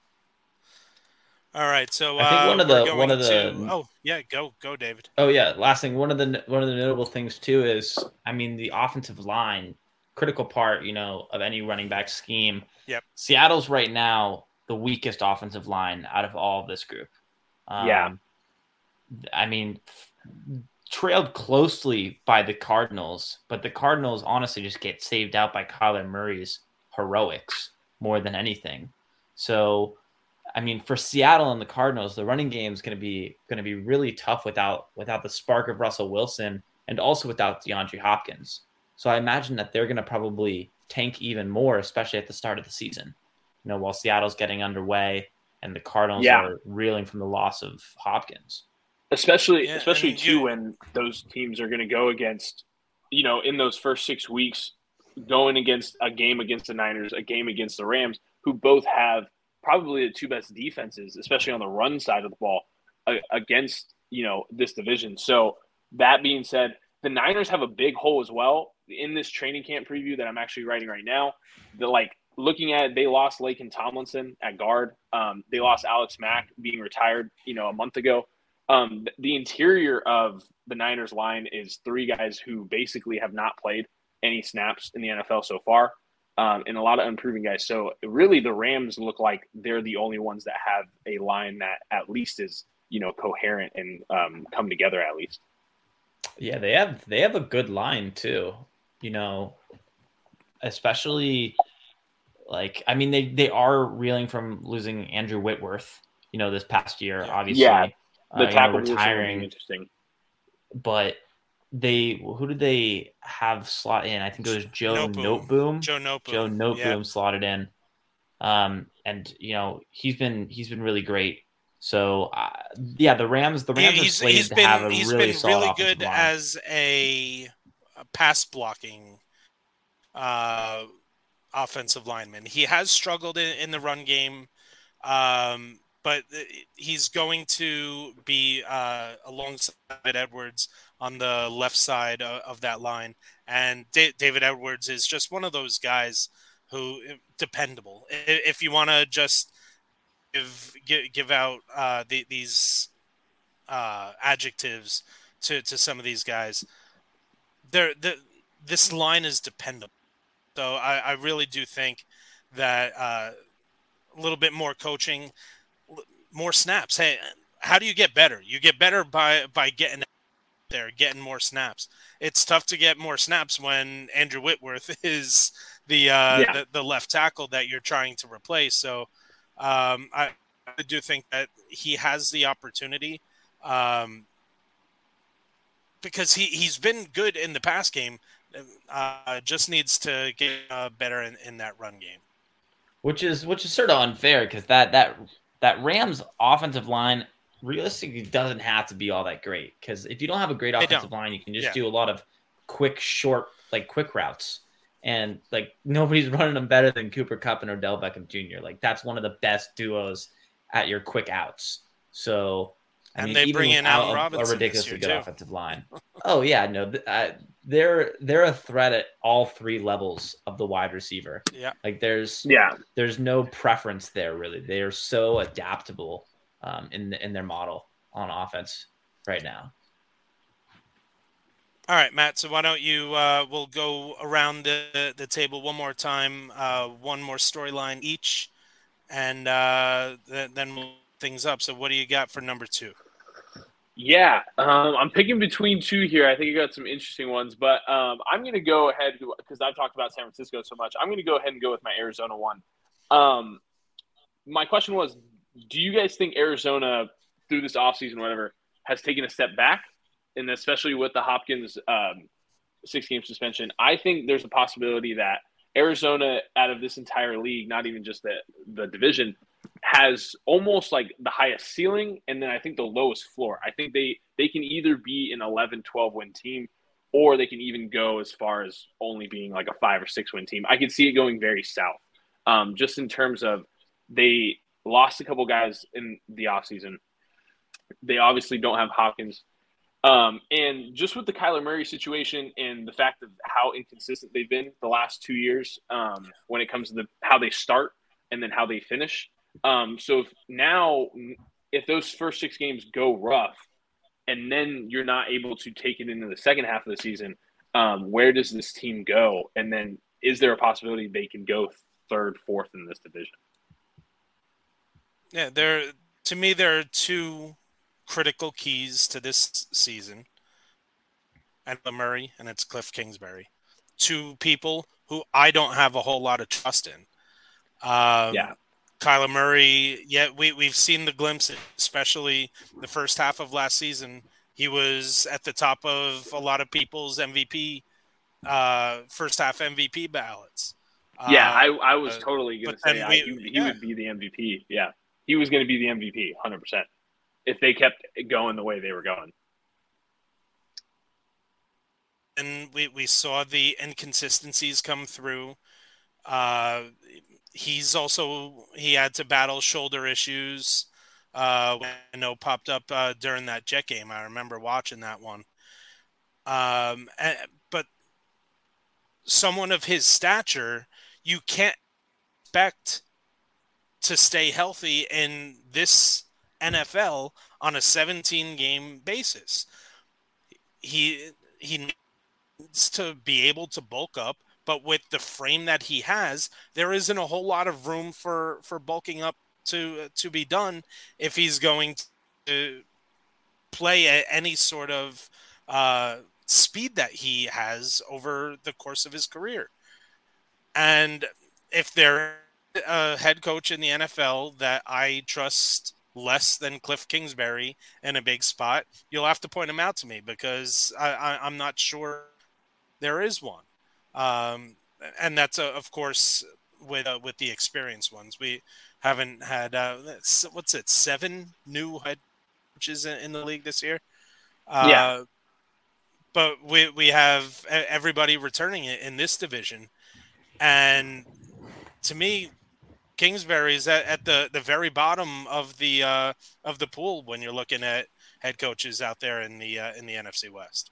All right, so I think uh, one of the one of the to, oh yeah, go go David. Oh yeah, last thing, one of the one of the notable things too is, I mean, the offensive line, critical part, you know, of any running back scheme. Yep. Seattle's right now the weakest offensive line out of all of this group. Um, yeah. I mean, trailed closely by the Cardinals, but the Cardinals honestly just get saved out by Kyler Murray's heroics more than anything. So, I mean, for Seattle and the Cardinals, the running game is going to be going to be really tough without without the spark of Russell Wilson, and also without DeAndre Hopkins. So I imagine that they're going to probably tank even more, especially at the start of the season. You know, while Seattle's getting underway and the Cardinals yeah. are reeling from the loss of Hopkins. Especially, yeah, especially I mean, too, you, when those teams are going to go against, you know, in those first six weeks, going against a game against the Niners, a game against the Rams, who both have probably the two best defenses, especially on the run side of the ball, uh, against, you know, this division. So that being said, the Niners have a big hole as well in this training camp preview that I'm actually writing right now. The like looking at, they lost Laken Tomlinson at guard. Um, they lost Alex Mack being retired, you know, a month ago. Um, the interior of the Niners line is three guys who basically have not played any snaps in the N F L so far. um, and a lot of unproven guys. So really, the Rams look like they're the only ones that have a line that at least is, you know, coherent and um, come together at least. Yeah, they have they have a good line too. You know, especially like I mean they they are reeling from losing Andrew Whitworth. You know, this past year, Yeah. obviously, Yeah, the uh, tackle you know, retiring. Interesting, but they who did they have slot in? I think it was Joe Noteboom. Noteboom. Joe Noteboom. Joe Noteboom yeah. slotted in, um, and you know he's been he's been really great. So uh, yeah, the Rams the Rams he's, are slated he's to been, have a he's really been solid really offensive good line. as a, a pass blocking uh, offensive lineman. He has struggled in, in the run game, um, but he's going to be uh, alongside Edwards on the left side of, of that line, and D- David Edwards is just one of those guys who dependable. If you want to just give give, give out uh, the, these uh, adjectives to, to some of these guys, they're, they're, this line is dependable. So I, I really do think that uh, a little bit more coaching, more snaps. Hey, how do you get better? You get better by by getting out there, getting more snaps. It's tough to get more snaps when Andrew Whitworth is the uh, yeah. the, the left tackle that you're trying to replace. So um, I, I do think that he has the opportunity um, because he, he's been good in the pass game. Uh, just needs to get uh, better in, in that run game. Which is which is sort of unfair because that that that Rams offensive line realistically doesn't have to be all that great, because if you don't have a great offensive line, you can just yeah. do a lot of quick, short, like quick routes. And like nobody's running them better than Cooper Kupp and Odell Beckham Junior Like that's one of the best duos at your quick outs. So I and mean, they even bring in without Allen a, Robinson a ridiculously good too. offensive line. Oh yeah, no, uh, they're they're a threat at all three levels of the wide receiver. Yeah, like there's yeah, there's no preference there really. They are so adaptable um, in in their model on offense right now. All right, Matt. So why don't you? Uh, we'll go around the the table one more time, uh, one more storyline each, and uh, th- then we'll things up. So what do you got for number two? Yeah, um, I'm picking between two here. I think you got some interesting ones, but um, I'm going to go ahead because I've talked about San Francisco so much. I'm going to go ahead and go with my Arizona one. Um, my question was, do you guys think Arizona, through this offseason, whatever, has taken a step back? And especially with the Hopkins um, six-game suspension, I think there's a possibility that Arizona, out of this entire league, not even just the, the division, has almost like the highest ceiling and then I think the lowest floor. I think they, they can either be an eleven, twelve win team, or they can even go as far as only being like a five or six win team. I could see it going very south, um, just in terms of they lost a couple guys in the offseason. They obviously don't have Hopkins. Um, and just with the Kyler Murray situation and the fact of how inconsistent they've been the last two years um, when it comes to the, how they start and then how they finish. Um, so if now, if those first six games go rough and then you're not able to take it into the second half of the season, um, where does this team go? And then is there a possibility they can go third, fourth in this division? Yeah, there. To me, there are two critical keys to this season, and Murray and it's Cliff Kingsbury, two people who I don't have a whole lot of trust in. Um, yeah, Kyler Murray. Yeah, we we've seen the glimpses, especially the first half of last season. He was at the top of a lot of people's M V P, uh, first half M V P ballots. Yeah, uh, I, I was totally going to say I, we, he, he yeah. would be the M V P. Yeah, he was going to be the M V P, one hundred percent, if they kept going the way they were going. And we, we saw the inconsistencies come through. Uh, he's also, he had to battle shoulder issues. Uh, I know popped up uh, during that Jet game. I remember watching that one. Um, and, but someone of his stature, you can't expect to stay healthy in this N F L on a seventeen game basis. He he needs to be able to bulk up, but with the frame that he has, there isn't a whole lot of room for, for bulking up to to be done if he's going to play at any sort of uh, speed that he has over the course of his career. And if there's a head coach in the N F L that I trust less than Cliff Kingsbury in a big spot, you'll have to point him out to me, because I, I, I'm not sure there is one. Um, and that's, uh, of course, with uh, with the experienced ones. We haven't had, uh, what's it, seven new head coaches in, in the league this year? Uh, yeah. But we, we have everybody returning in this division. And to me, Kingsbury is at, at the, the very bottom of the uh, of the pool when you're looking at head coaches out there in the uh, in the N F C West.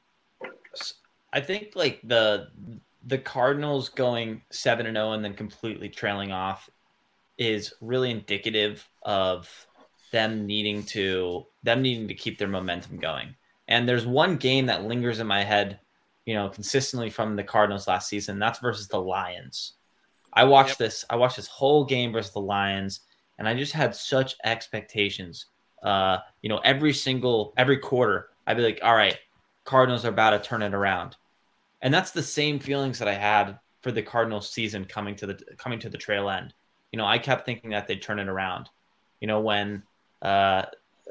I think like the the Cardinals going seven and zero and then completely trailing off is really indicative of them needing to them needing to keep their momentum going. And there's one game that lingers in my head, you know, consistently from the Cardinals last season. And that's versus the Lions. I watched yep. this. I watched this whole game versus the Lions, and I just had such expectations. Uh, you know, every single every quarter, I'd be like, "All right, Cardinals are about to turn it around," and that's the same feelings that I had for the Cardinals season coming to the coming to the trail end. You know, I kept thinking that they'd turn it around. You know, when uh,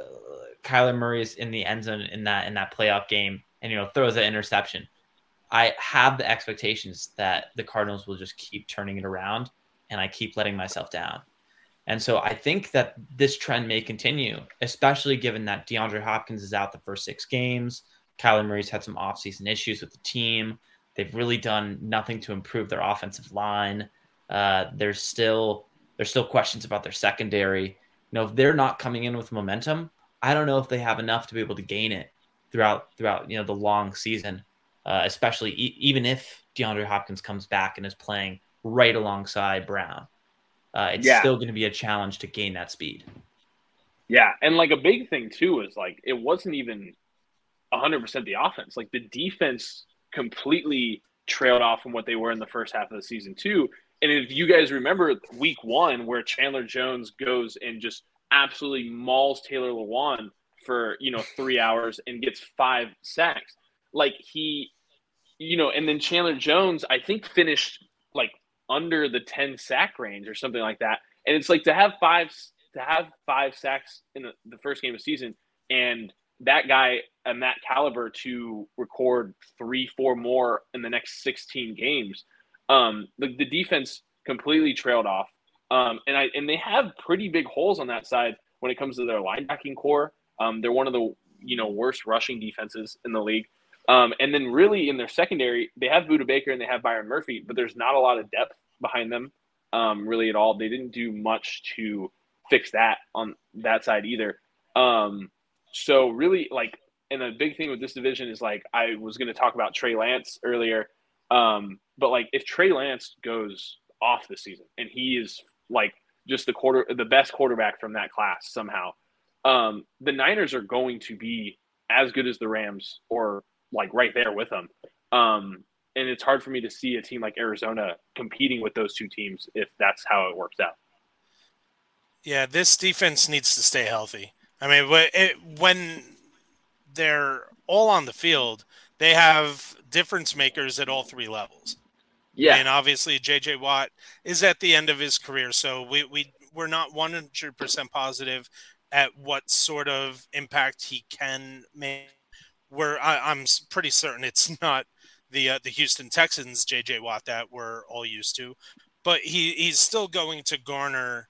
Kyler Murray is in the end zone in that in that playoff game, and you know throws that interception, I have the expectations that the Cardinals will just keep turning it around, and I keep letting myself down. And so I think that this trend may continue, especially given that DeAndre Hopkins is out the first six games. Kyler Murray's had some offseason issues with the team. They've really done nothing to improve their offensive line. Uh, there's still there's still questions about their secondary. You know, if they're not coming in with momentum, I don't know if they have enough to be able to gain it throughout throughout you know the long season. Uh, especially e- even if DeAndre Hopkins comes back and is playing right alongside Brown, uh, it's yeah. still going to be a challenge to gain that speed. Yeah, and like a big thing too is like it wasn't even one hundred percent the offense. Like the defense completely trailed off from what they were in the first half of the season too. And if you guys remember week one where Chandler Jones goes and just absolutely mauls Taylor Lewan for, you know, three hours and gets five sacks. Like he, you know, and then Chandler Jones, I think finished like under the ten sack range or something like that. And it's like to have five, to have five sacks in the, the first game of the season, and that guy and that caliber to record three, four more in the next sixteen games. Um, the, the defense completely trailed off. Um, and I, and they have pretty big holes on that side when it comes to their linebacking core. Um, they're one of the, you know, worst rushing defenses in the league. Um, and then really in their secondary, they have Budda Baker and they have Byron Murphy, but there's not a lot of depth behind them um, really at all. They didn't do much to fix that on that side either. Um, so really like, and the big thing with this division is like, I was going to talk about Trey Lance earlier. Um, but like if Trey Lance goes off this season and he is like just the quarter, the best quarterback from that class somehow, um, the Niners are going to be as good as the Rams or like right there with them. Um, and it's hard for me to see a team like Arizona competing with those two teams if that's how it works out. Yeah, this defense needs to stay healthy. I mean, when they're all on the field, they have difference makers at all three levels. Yeah. I mean, obviously, J J Watt is at the end of his career, so we, we, we're not one hundred percent positive at what sort of impact he can make. We're, I, I'm pretty certain it's not the uh, the Houston Texans J J Watt that we're all used to, but he, he's still going to garner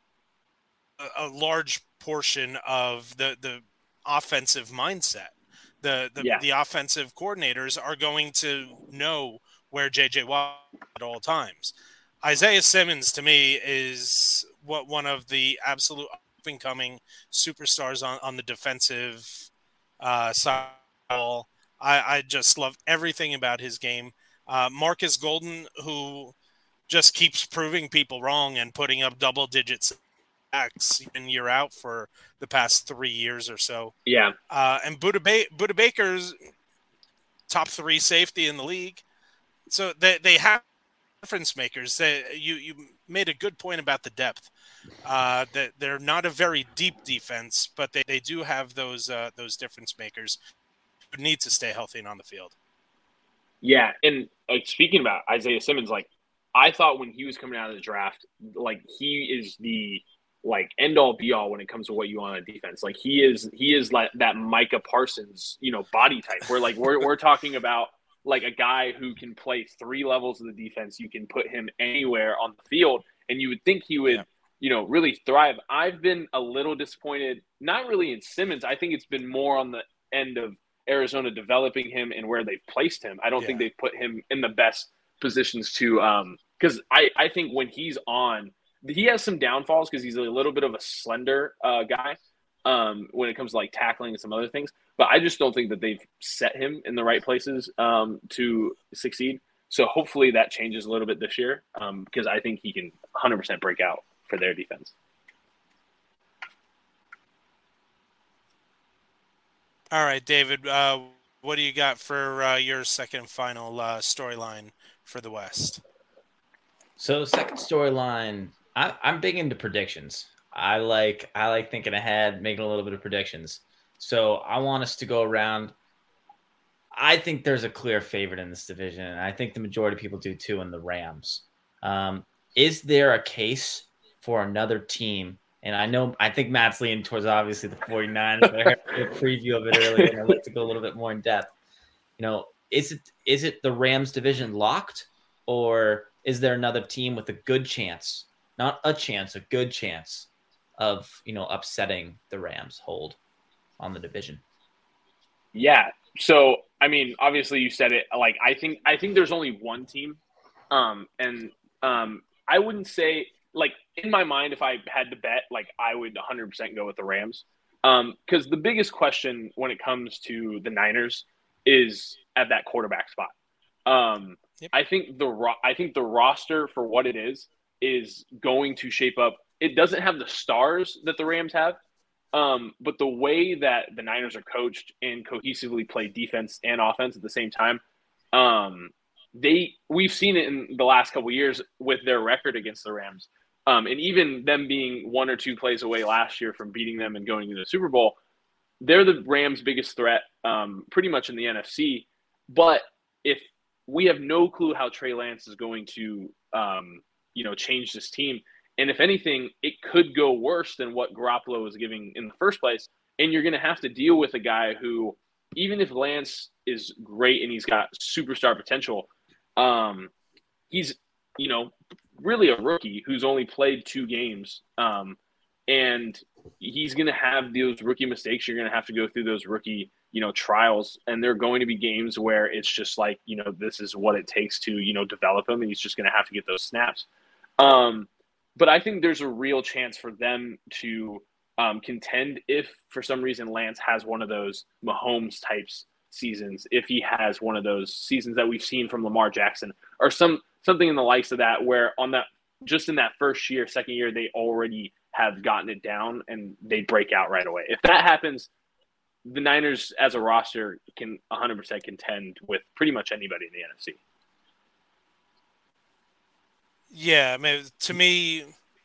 a, a large portion of the, the offensive mindset. The the, yeah. the offensive coordinators are going to know where J J Watt at all times. Isaiah Simmons, to me, is what one of the absolute up-and-coming superstars on, on the defensive uh, side. I, I just love everything about his game. Uh, Marcus Golden, who just keeps proving people wrong and putting up double digits sacks year in year out for the past three years or so. Yeah. Uh, and Budda, ba- Budda Baker's top three safety in the league. so they they have difference makers. They, you you made a good point about the depth. Uh, that they're not a very deep defense, but they, they do have those uh, those difference makers who need to stay healthy and on the field. Yeah, and like speaking about Isaiah Simmons, like I thought when he was coming out of the draft, like he is the like end all be all when it comes to what you want on defense. Like he is he is like that Micah Parsons, you know, body type. Where like we're we're talking about like a guy who can play three levels of the defense. You can put him anywhere on the field, and you would think he would, yeah. you know, really thrive. I've been a little disappointed, not really in Simmons. I think it's been more on the end of Arizona developing him and where they've placed him. I don't yeah. think they've put him in the best positions to um because I, I think when he's on, he has some downfalls because he's a little bit of a slender uh, guy um, when it comes to like tackling and some other things. But I just don't think that they've set him in the right places um, to succeed. So hopefully that changes a little bit this year um, because I think he can one hundred percent break out for their defense. All right, David, uh, what do you got for uh, your second and final uh, storyline for the West? So second storyline, I, I'm big into predictions. I like I like thinking ahead, making a little bit of predictions. So I want us to go around. I think there's a clear favorite in this division, and I think the majority of people do too in the Rams. Um, is there a case for another team? And I know, I think Matt's leaning towards obviously the 49ers. I heard a preview of it earlier, and I'd like to go a little bit more in depth. You know, is it is it the Rams division locked, or is there another team with a good chance, not a chance, a good chance of, you know, upsetting the Rams hold on the division? Yeah. So, I mean, obviously you said it, like, I think, I think there's only one team. Um, and um, I wouldn't say, like, in my mind, if I had to bet, like, I would one hundred percent go with the Rams. Um, because the biggest question when it comes to the Niners is at that quarterback spot. Um, yep. I think the ro- I think the roster for what it is is going to shape up. It doesn't have the stars that the Rams have, um, but the way that the Niners are coached and cohesively play defense and offense at the same time, um, they we've seen it in the last couple of years with their record against the Rams. Um, and even them being one or two plays away last year from beating them and going to the Super Bowl, they're the Rams' biggest threat um, pretty much in the N F C. But if we have no clue how Trey Lance is going to, um, you know, change this team, and if anything, it could go worse than what Garoppolo was giving in the first place. And you're going to have to deal with a guy who, even if Lance is great and he's got superstar potential, um, he's, you know, really a rookie who's only played two games. Um, and he's going to have those rookie mistakes. You're going to have to go through those rookie, you know, trials. And there are going to be games where it's just like, you know, this is what it takes to, you know, develop him. And he's just going to have to get those snaps. Um, but I think there's a real chance for them to um, contend if for some reason Lance has one of those Mahomes types seasons, if he has one of those seasons that we've seen from Lamar Jackson or some, something in the likes of that, where on that, just in that first year, second year, they already have gotten it down and they break out right away. If that happens, the Niners as a roster can one hundred percent contend with pretty much anybody in the N F C. Yeah, I mean, to me,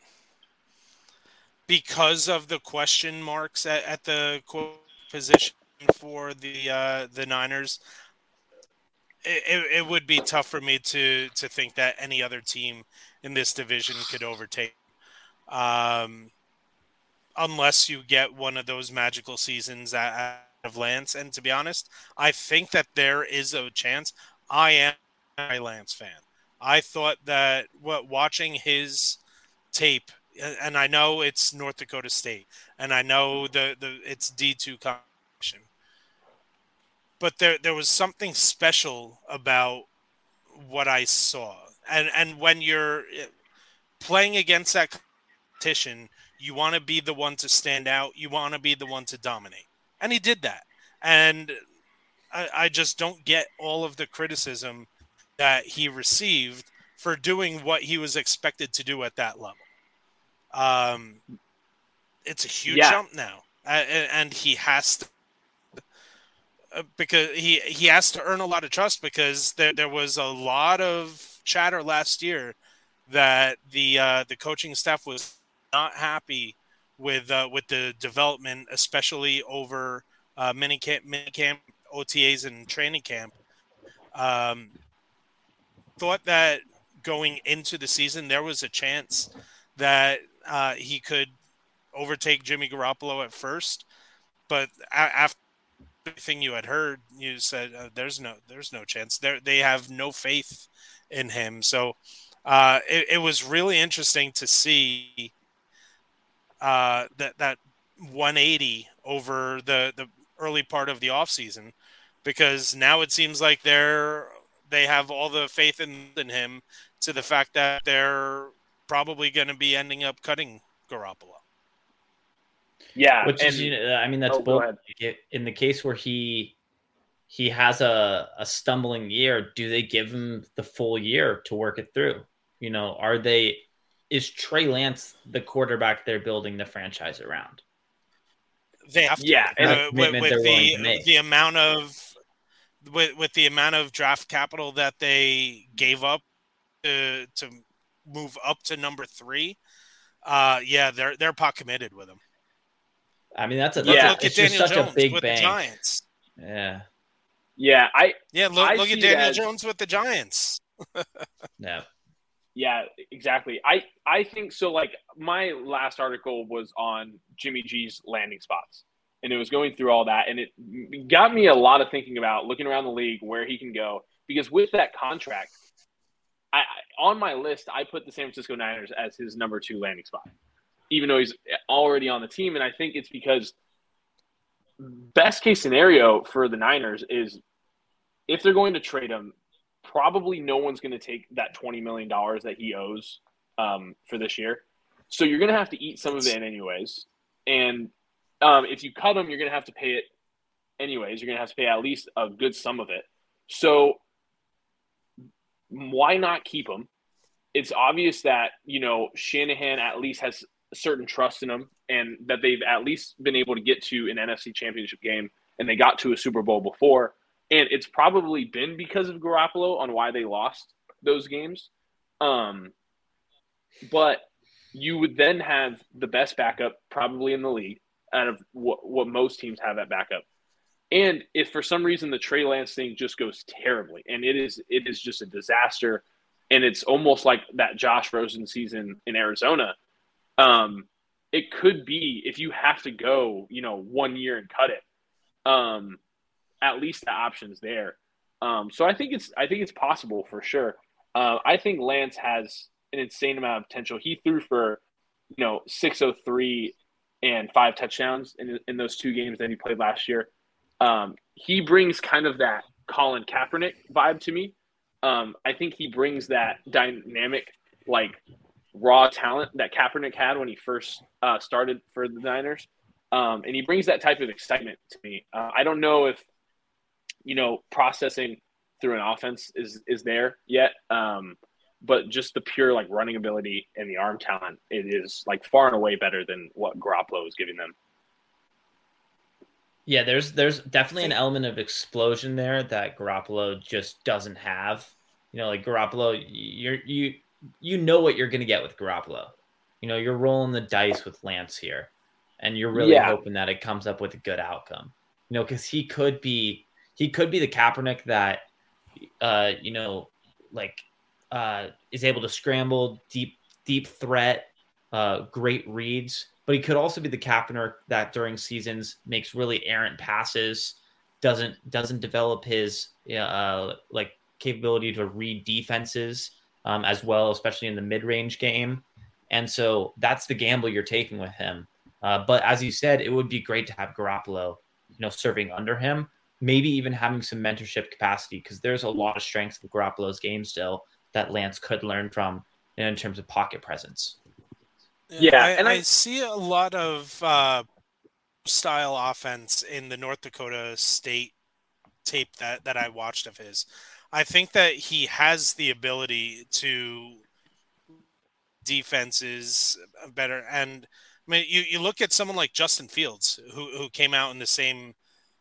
because of the question marks at, at the position for the uh, the Niners, it, it would be tough for me to to think that any other team in this division could overtake, um, unless you get one of those magical seasons out of Lance. And to be honest, I think that there is a chance. I am a Lance fan. I thought that what watching his tape, and I know it's North Dakota State, and I know the, the it's D two competition, but there there was something special about what I saw. And and when you're playing against that competition, you want to be the one to stand out. You want to be the one to dominate. And he did that. And I, I just don't get all of the criticism that he received for doing what he was expected to do at that level. Um, it's a huge yeah. jump now. Uh, and he has to uh, because he he has to earn a lot of trust because there there was a lot of chatter last year that the uh, the coaching staff was not happy with uh, with the development, especially over uh, mini camp, mini camp, O T As, and training camp. Um, thought that going into the season there was a chance that uh, he could overtake Jimmy Garoppolo at first, but a- after everything you had heard, you said uh, there's no there's no chance. They they have no faith in him. So uh, it, it was really interesting to see uh, that that one eighty over the the early part of the offseason, because now it seems like they're they have all the faith in, in him, to the fact that they're probably going to be ending up cutting Garoppolo. Yeah, Which and, is, you know, I mean, that's oh, go both. ahead. In the case where he he has a, a stumbling year, do they give him the full year to work it through? You know, are they, is Trey Lance the quarterback they're building the franchise around? They have to, Yeah, and uh, with, with the the amount of with with the amount of draft capital that they gave up to to move up to number three. Uh, yeah, they're they're pot committed with him. I mean, that's a look, yeah, look at Daniel such Jones a big with bank. the Giants. Yeah, yeah, I yeah look I look at Daniel as, Jones with the Giants. yeah. Yeah, exactly. I, I think so. Like, my last article was on Jimmy G's landing spots, and it was going through all that, and it got me a lot of thinking about looking around the league where he can go, because with that contract, I, on my list, I put the San Francisco Niners as his number two landing spot, even though he's already on the team. And I think it's because best case scenario for the Niners is if they're going to trade him, probably no one's going to take that twenty million dollars that he owes um, for this year. So you're going to have to eat some of it anyways. And um, if you cut him, you're going to have to pay it anyways. You're going to have to pay at least a good sum of it. So why not keep him? It's obvious that, you know, Shanahan at least has a certain trust in him, and that they've at least been able to get to an N F C championship game, and they got to a Super Bowl before. And it's probably been because of Garoppolo on why they lost those games. Um, but you would then have the best backup probably in the league out of what, what most teams have at backup. And if for some reason the Trey Lance thing just goes terribly, and it is it is just a disaster, and it's almost like that Josh Rosen season in Arizona, um, it could be, if you have to go, you know, one year and cut it, um, at least the options there. Um, so I think it's I think it's possible for sure. Uh, I think Lance has an insane amount of potential. He threw for, you know, six oh three and five touchdowns in in those two games that he played last year. Um, he brings kind of that Colin Kaepernick vibe to me. Um, I think he brings that dynamic, like, raw talent that Kaepernick had when he first uh, started for the Niners. Um, and he brings that type of excitement to me. Uh, I don't know if, you know, processing through an offense is, is there yet. Um, but just the pure, like, running ability and the arm talent, it is, like, far and away better than what Garoppolo is giving them. Yeah, there's there's definitely an element of explosion there that Garoppolo just doesn't have. You know, like Garoppolo, you're you you know what you're going to get with Garoppolo. You know, you're rolling the dice with Lance here, and you're really yeah. hoping that it comes up with a good outcome. You know, because he could be he could be the Kaepernick that, uh, you know, like uh, is able to scramble, deep deep threat, uh, great reads. But he could also be the Kaepernick that during seasons makes really errant passes, doesn't doesn't develop his uh, like capability to read defenses um, as well, especially in the mid-range game. And so that's the gamble you're taking with him. Uh, but as you said, it would be great to have Garoppolo, you know, serving under him, maybe even having some mentorship capacity, because there's a lot of strengths of Garoppolo's game still that Lance could learn from in terms of pocket presence. Yeah, I, and I, I see a lot of uh, style offense in the North Dakota State tape that, that I watched of his. I think that he has the ability to defenses better. And I mean, you, you look at someone like Justin Fields, who who came out in the same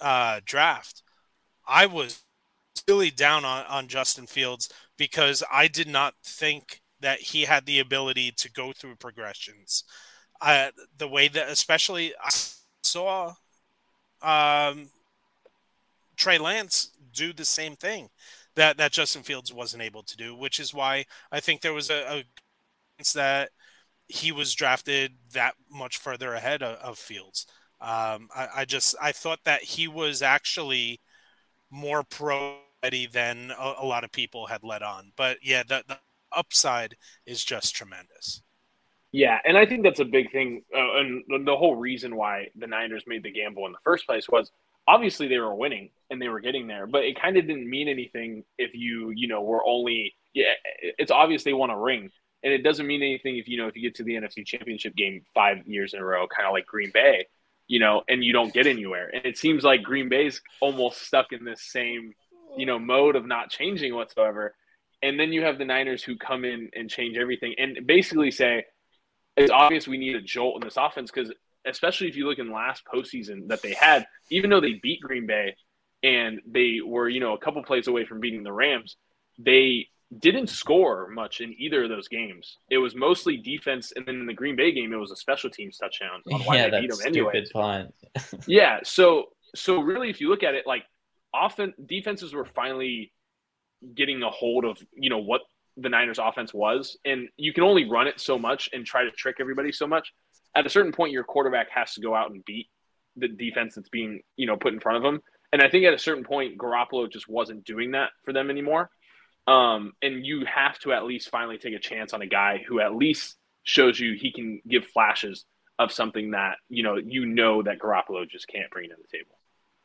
uh, draft, I was really down on, on Justin Fields because I did not think that he had the ability to go through progressions. Uh, the way that, especially, I saw um, Trey Lance do the same thing that, that Justin Fields wasn't able to do, which is why I think there was a, a that he was drafted that much further ahead of, of Fields. Um, I, I just I thought that he was actually more pro ready than a, a lot of people had let on. But yeah, the, the upside is just tremendous. Yeah, and I think that's a big thing. Uh, and the whole reason why the Niners made the gamble in the first place was obviously they were winning and they were getting there, but it kind of didn't mean anything if you, you know, were only, yeah, it's obvious they won a ring. And it doesn't mean anything if, you know, if you get to the N F C Championship game five years in a row, kind of like Green Bay, you know, and you don't get anywhere. And it seems like Green Bay's almost stuck in this same, you know, mode of not changing whatsoever. And then you have the Niners who come in and change everything and basically say, it's obvious we need a jolt in this offense because especially if you look in last postseason that they had, even though they beat Green Bay and they were, you know, a couple plays away from beating the Rams, they didn't score much in either of those games. It was mostly defense, and then in the Green Bay game, it was a special teams touchdown on why yeah, they beat them anyway. Stupid punt. yeah, so so really, if you look at it, like often defenses were finally getting a hold of, you know, what the Niners offense was, and you can only run it so much and try to trick everybody so much. At a certain point, your quarterback has to go out and beat the defense that's being, you know, put in front of him. And I think at a certain point, Garoppolo just wasn't doing that for them anymore. Um, and you have to at least finally take a chance on a guy who at least shows you he can give flashes of something that, you know, you know that Garoppolo just can't bring to the table.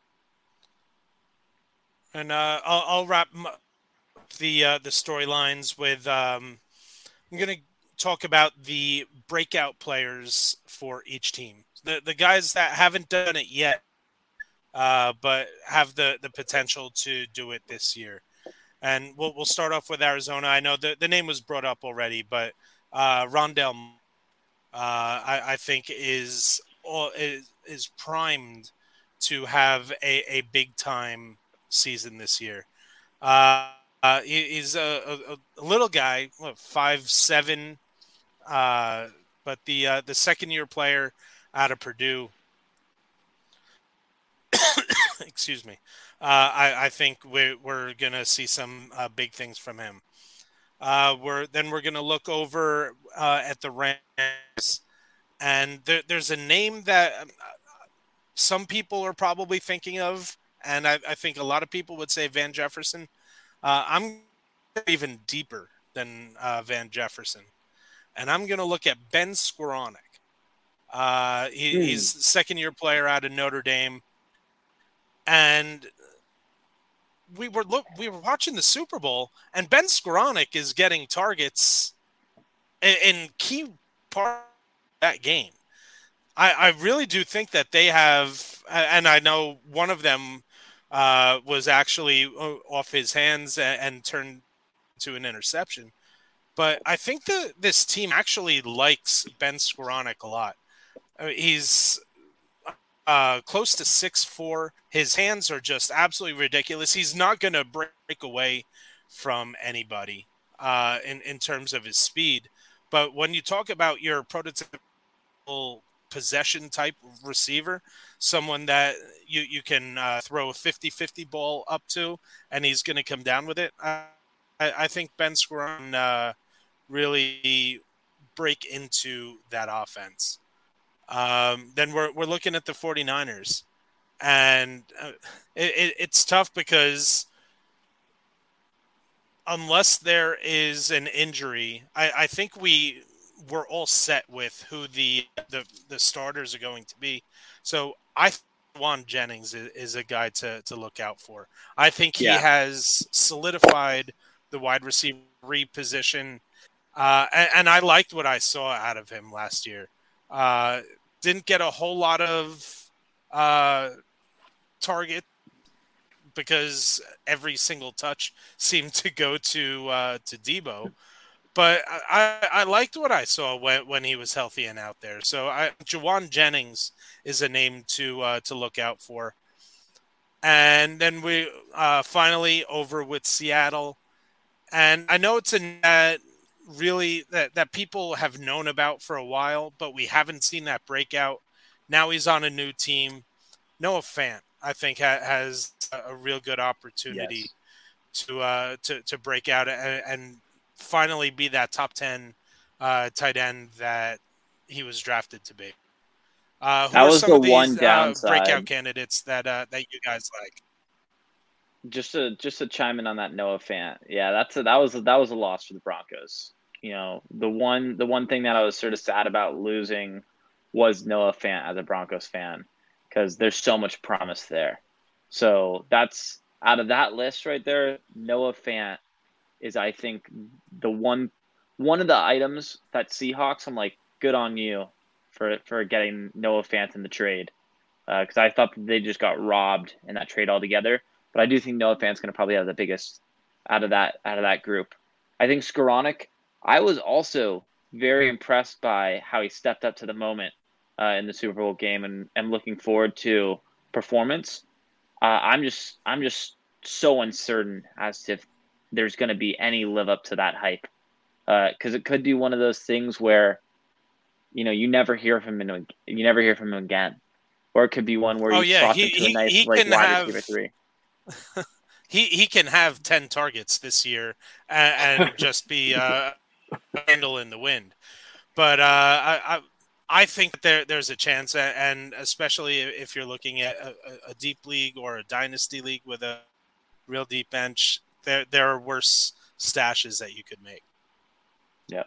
And uh, I'll, I'll wrap the uh, the storylines with um, I'm going to talk about the breakout players for each team. The the guys that haven't done it yet, uh, but have the, the potential to do it this year. And we'll we'll start off with Arizona. I know the, the name was brought up already, but uh, Rondale, uh, I, I think is, is is primed to have a, a big time season this year. Uh, uh, he, he's a, a, a little guy, what, five seven, uh, but the uh, the second year player out of Purdue. Excuse me. Uh, I, I think we're, we're going to see some uh, big things from him. Uh, we're then we're going to look over uh, at the Rams, and there, there's a name that um, some people are probably thinking of, and I, I think a lot of people would say Van Jefferson. Uh, I'm even deeper than uh, Van Jefferson, and I'm going to look at Ben Skowronek. Uh, he, mm. He's the second-year player out of Notre Dame. And we were look we were watching the Super Bowl, and Ben Skowronek is getting targets in, in key part of that game. I, I really do think that they have, and I know one of them uh, was actually off his hands and, and turned to an interception. But I think that this team actually likes Ben Skowronek a lot. I mean, he's Uh, close to six foot four. His hands are just absolutely ridiculous. He's not going to break away from anybody uh, in, in terms of his speed. But when you talk about your prototypical possession type receiver, someone that you, you can uh, throw a fifty-fifty ball up to, and he's going to come down with it, I, I think Ben Skowronek uh, really break into that offense. Um, then we're we're looking at the 49ers, and uh, it, it, it's tough because unless there is an injury, I, I think we we're all set with who the, the the starters are going to be. So I think Juwan Jennings is, is a guy to to look out for. I think he yeah. has solidified the wide receiver position, uh, and, and I liked what I saw out of him last year. Uh, didn't get a whole lot of uh, target because every single touch seemed to go to uh, to Debo. But I, I liked what I saw when, when he was healthy and out there. So I, Juwan Jennings is a name to uh, to look out for. And then we uh, finally over with Seattle. And I know it's a net really that, that people have known about for a while, but we haven't seen that breakout. Now he's on a new team. Noah Fant, I think, ha- has a real good opportunity Yes. to uh, to to break out and, and finally be that top ten uh, tight end that he was drafted to be. Uh, who That are was some the of one these uh, breakout downside. candidates that uh, that you guys like? Just to just to chime in on that Noah Fant, yeah, that's a, that was that was a loss for the Broncos. You know, the one the one thing that I was sort of sad about losing was Noah Fant as a Broncos fan, because there's so much promise there. So that's out of that list right there. Noah Fant is, I think, the one one of the items that Seahawks, I'm like, good on you for for getting Noah Fant in the trade, because uh, I thought they just got robbed in that trade altogether. But I do think Noah Fant's going to probably have the biggest out of that out of that group. I think Skoranek, I was also very impressed by how he stepped up to the moment uh, in the Super Bowl game, and am looking forward to performance. Uh, I'm just I'm just so uncertain as to if there's going to be any live up to that hype, because uh, it could be one of those things where, you know, you never hear from him, you never hear from him again, or it could be one where Oh he yeah, slots he into he, a nice he like can wide have receiver three. he he can have ten targets this year and, and just be uh, a handle in the wind. But uh, I, I I think there there's a chance, and especially if you're looking at a, a deep league or a dynasty league with a real deep bench, there there are worse stashes that you could make. Yeah.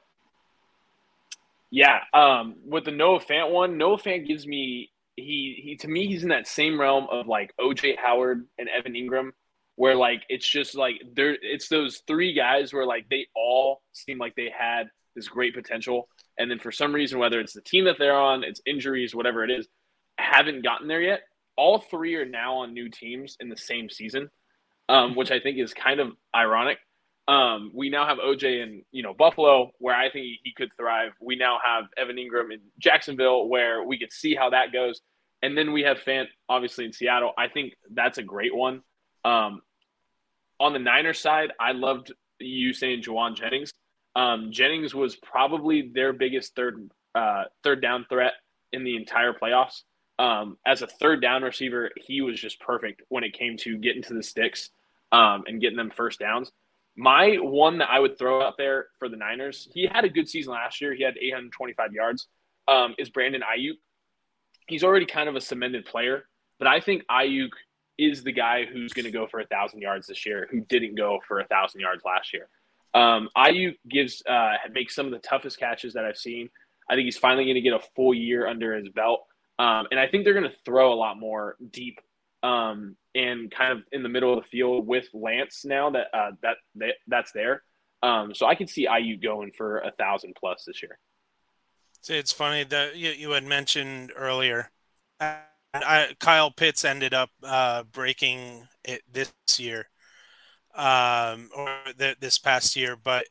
Yeah. Um, with the Noah Fant one, Noah Fant gives me he he to me he's in that same realm of like O J Howard and Evan Ingram, where like it's just like there it's those three guys where like they all seem like they had this great potential, and then for some reason, whether it's the team that they're on, it's injuries, whatever it is, haven't gotten there yet. All three are now on new teams in the same season, um, which I think is kind of ironic. Um, we now have O J in, you know, Buffalo, where I think he, he could thrive. We now have Evan Ingram in Jacksonville, where we could see how that goes. And then we have Fant, obviously, in Seattle. I think that's a great one. Um, on the Niners side, I loved you saying Juwan Jennings. Um, Jennings was probably their biggest third uh, third down threat in the entire playoffs. Um, as a third down receiver, he was just perfect when it came to getting to the sticks um, and getting them first downs. My one that I would throw out there for the Niners, he had a good season last year. He had eight hundred twenty-five yards, um, is Brandon Ayuk. He's already kind of a cemented player, but I think Ayuk is the guy who's going to go for one thousand yards this year, who didn't go for one thousand yards last year. Um, Ayuk gives uh, makes some of the toughest catches that I've seen. I think he's finally going to get a full year under his belt. Um, and I think they're going to throw a lot more deep um, and kind of in the middle of the field with Lance now that uh, that, that that's there. Um, so I could see Ayuk going for a thousand plus this year. It's funny that you, you had mentioned earlier. I, Kyle Pitts ended up uh, breaking it this year, um, or the, this past year. But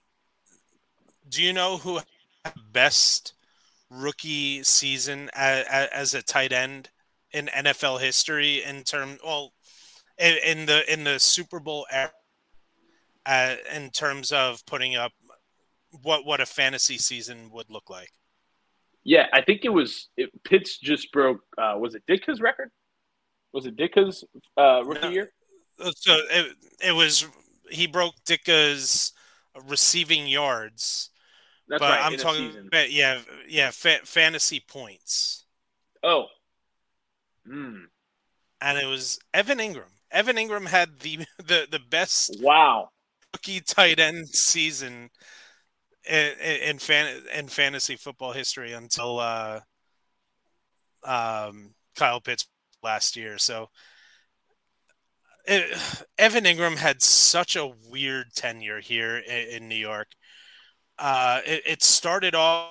do you know who had the best rookie season as, as a tight end in N F L history in term? Well, in, in the in the Super Bowl era, uh, in terms of putting up what what a fantasy season would look like. Yeah, I think it was it, Pitts just broke. Uh, was it Ditka's record? Was it Ditka's uh, rookie no, year? So it it was he broke Ditka's receiving yards. That's but right. I'm in talking a season. about yeah yeah fa- fantasy points. Oh, hmm. And it was Evan Ingram. Evan Ingram had the the the best wow rookie tight end season in in, fan, in fantasy football history until uh, um, Kyle Pitts last year. So it, Evan Ingram had such a weird tenure here in, in New York. Uh, it, it started off.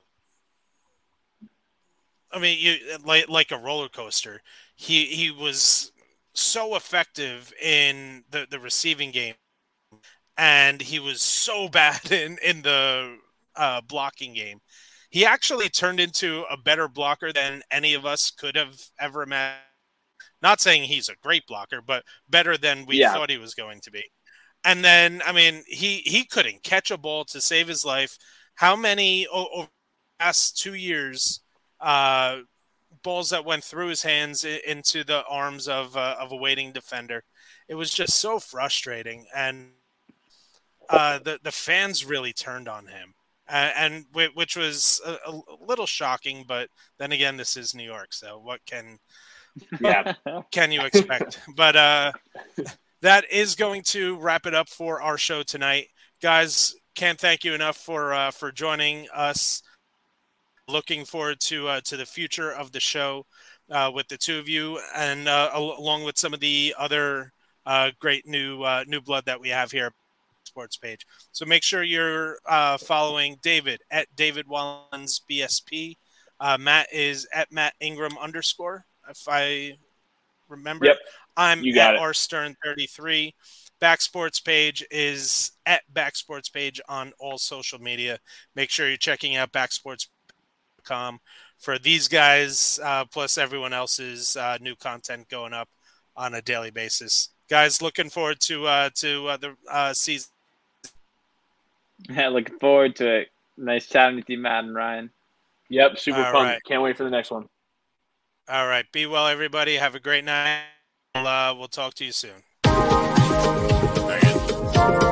I mean, you like like a roller coaster. He he was so effective in the, the receiving game, and he was so bad in in the uh, blocking game. He actually turned into a better blocker than any of us could have ever imagined. Not saying he's a great blocker, but better than we Yeah. thought he was going to be. And then, I mean, he, he couldn't catch a ball to save his life. How many over the past two years, uh, balls that went through his hands into the arms of uh, of a waiting defender? It was just so frustrating, and uh, the the fans really turned on him, uh, and w- which was a, a little shocking. But then again, this is New York, so what can Yeah. can you expect? But uh, that is going to wrap it up for our show tonight, guys. Can't thank you enough for uh, for joining us. Looking forward to uh, to the future of the show uh, with the two of you, and uh, al- along with some of the other uh, great new uh, new blood that we have here at Sports Page. So make sure you're uh, following David at David Wallens B S P. Uh, Matt is at Matt Ingram underscore, if I remember. Yep. I'm You got at it. R Stern thirty-three. Back Sports Page is at Back Sports Page on all social media. Make sure you're checking out Backsports dot com for these guys, uh, plus everyone else's uh, new content going up on a daily basis. Guys, looking forward to uh, to uh, the uh, season. Yeah, looking forward to it. Nice chatting with you, Matt and Ryan. Yep. Super All fun. right. Can't wait for the next one. All right. Be well, everybody. Have a great night. We'll, uh, we'll talk to you soon. Very good.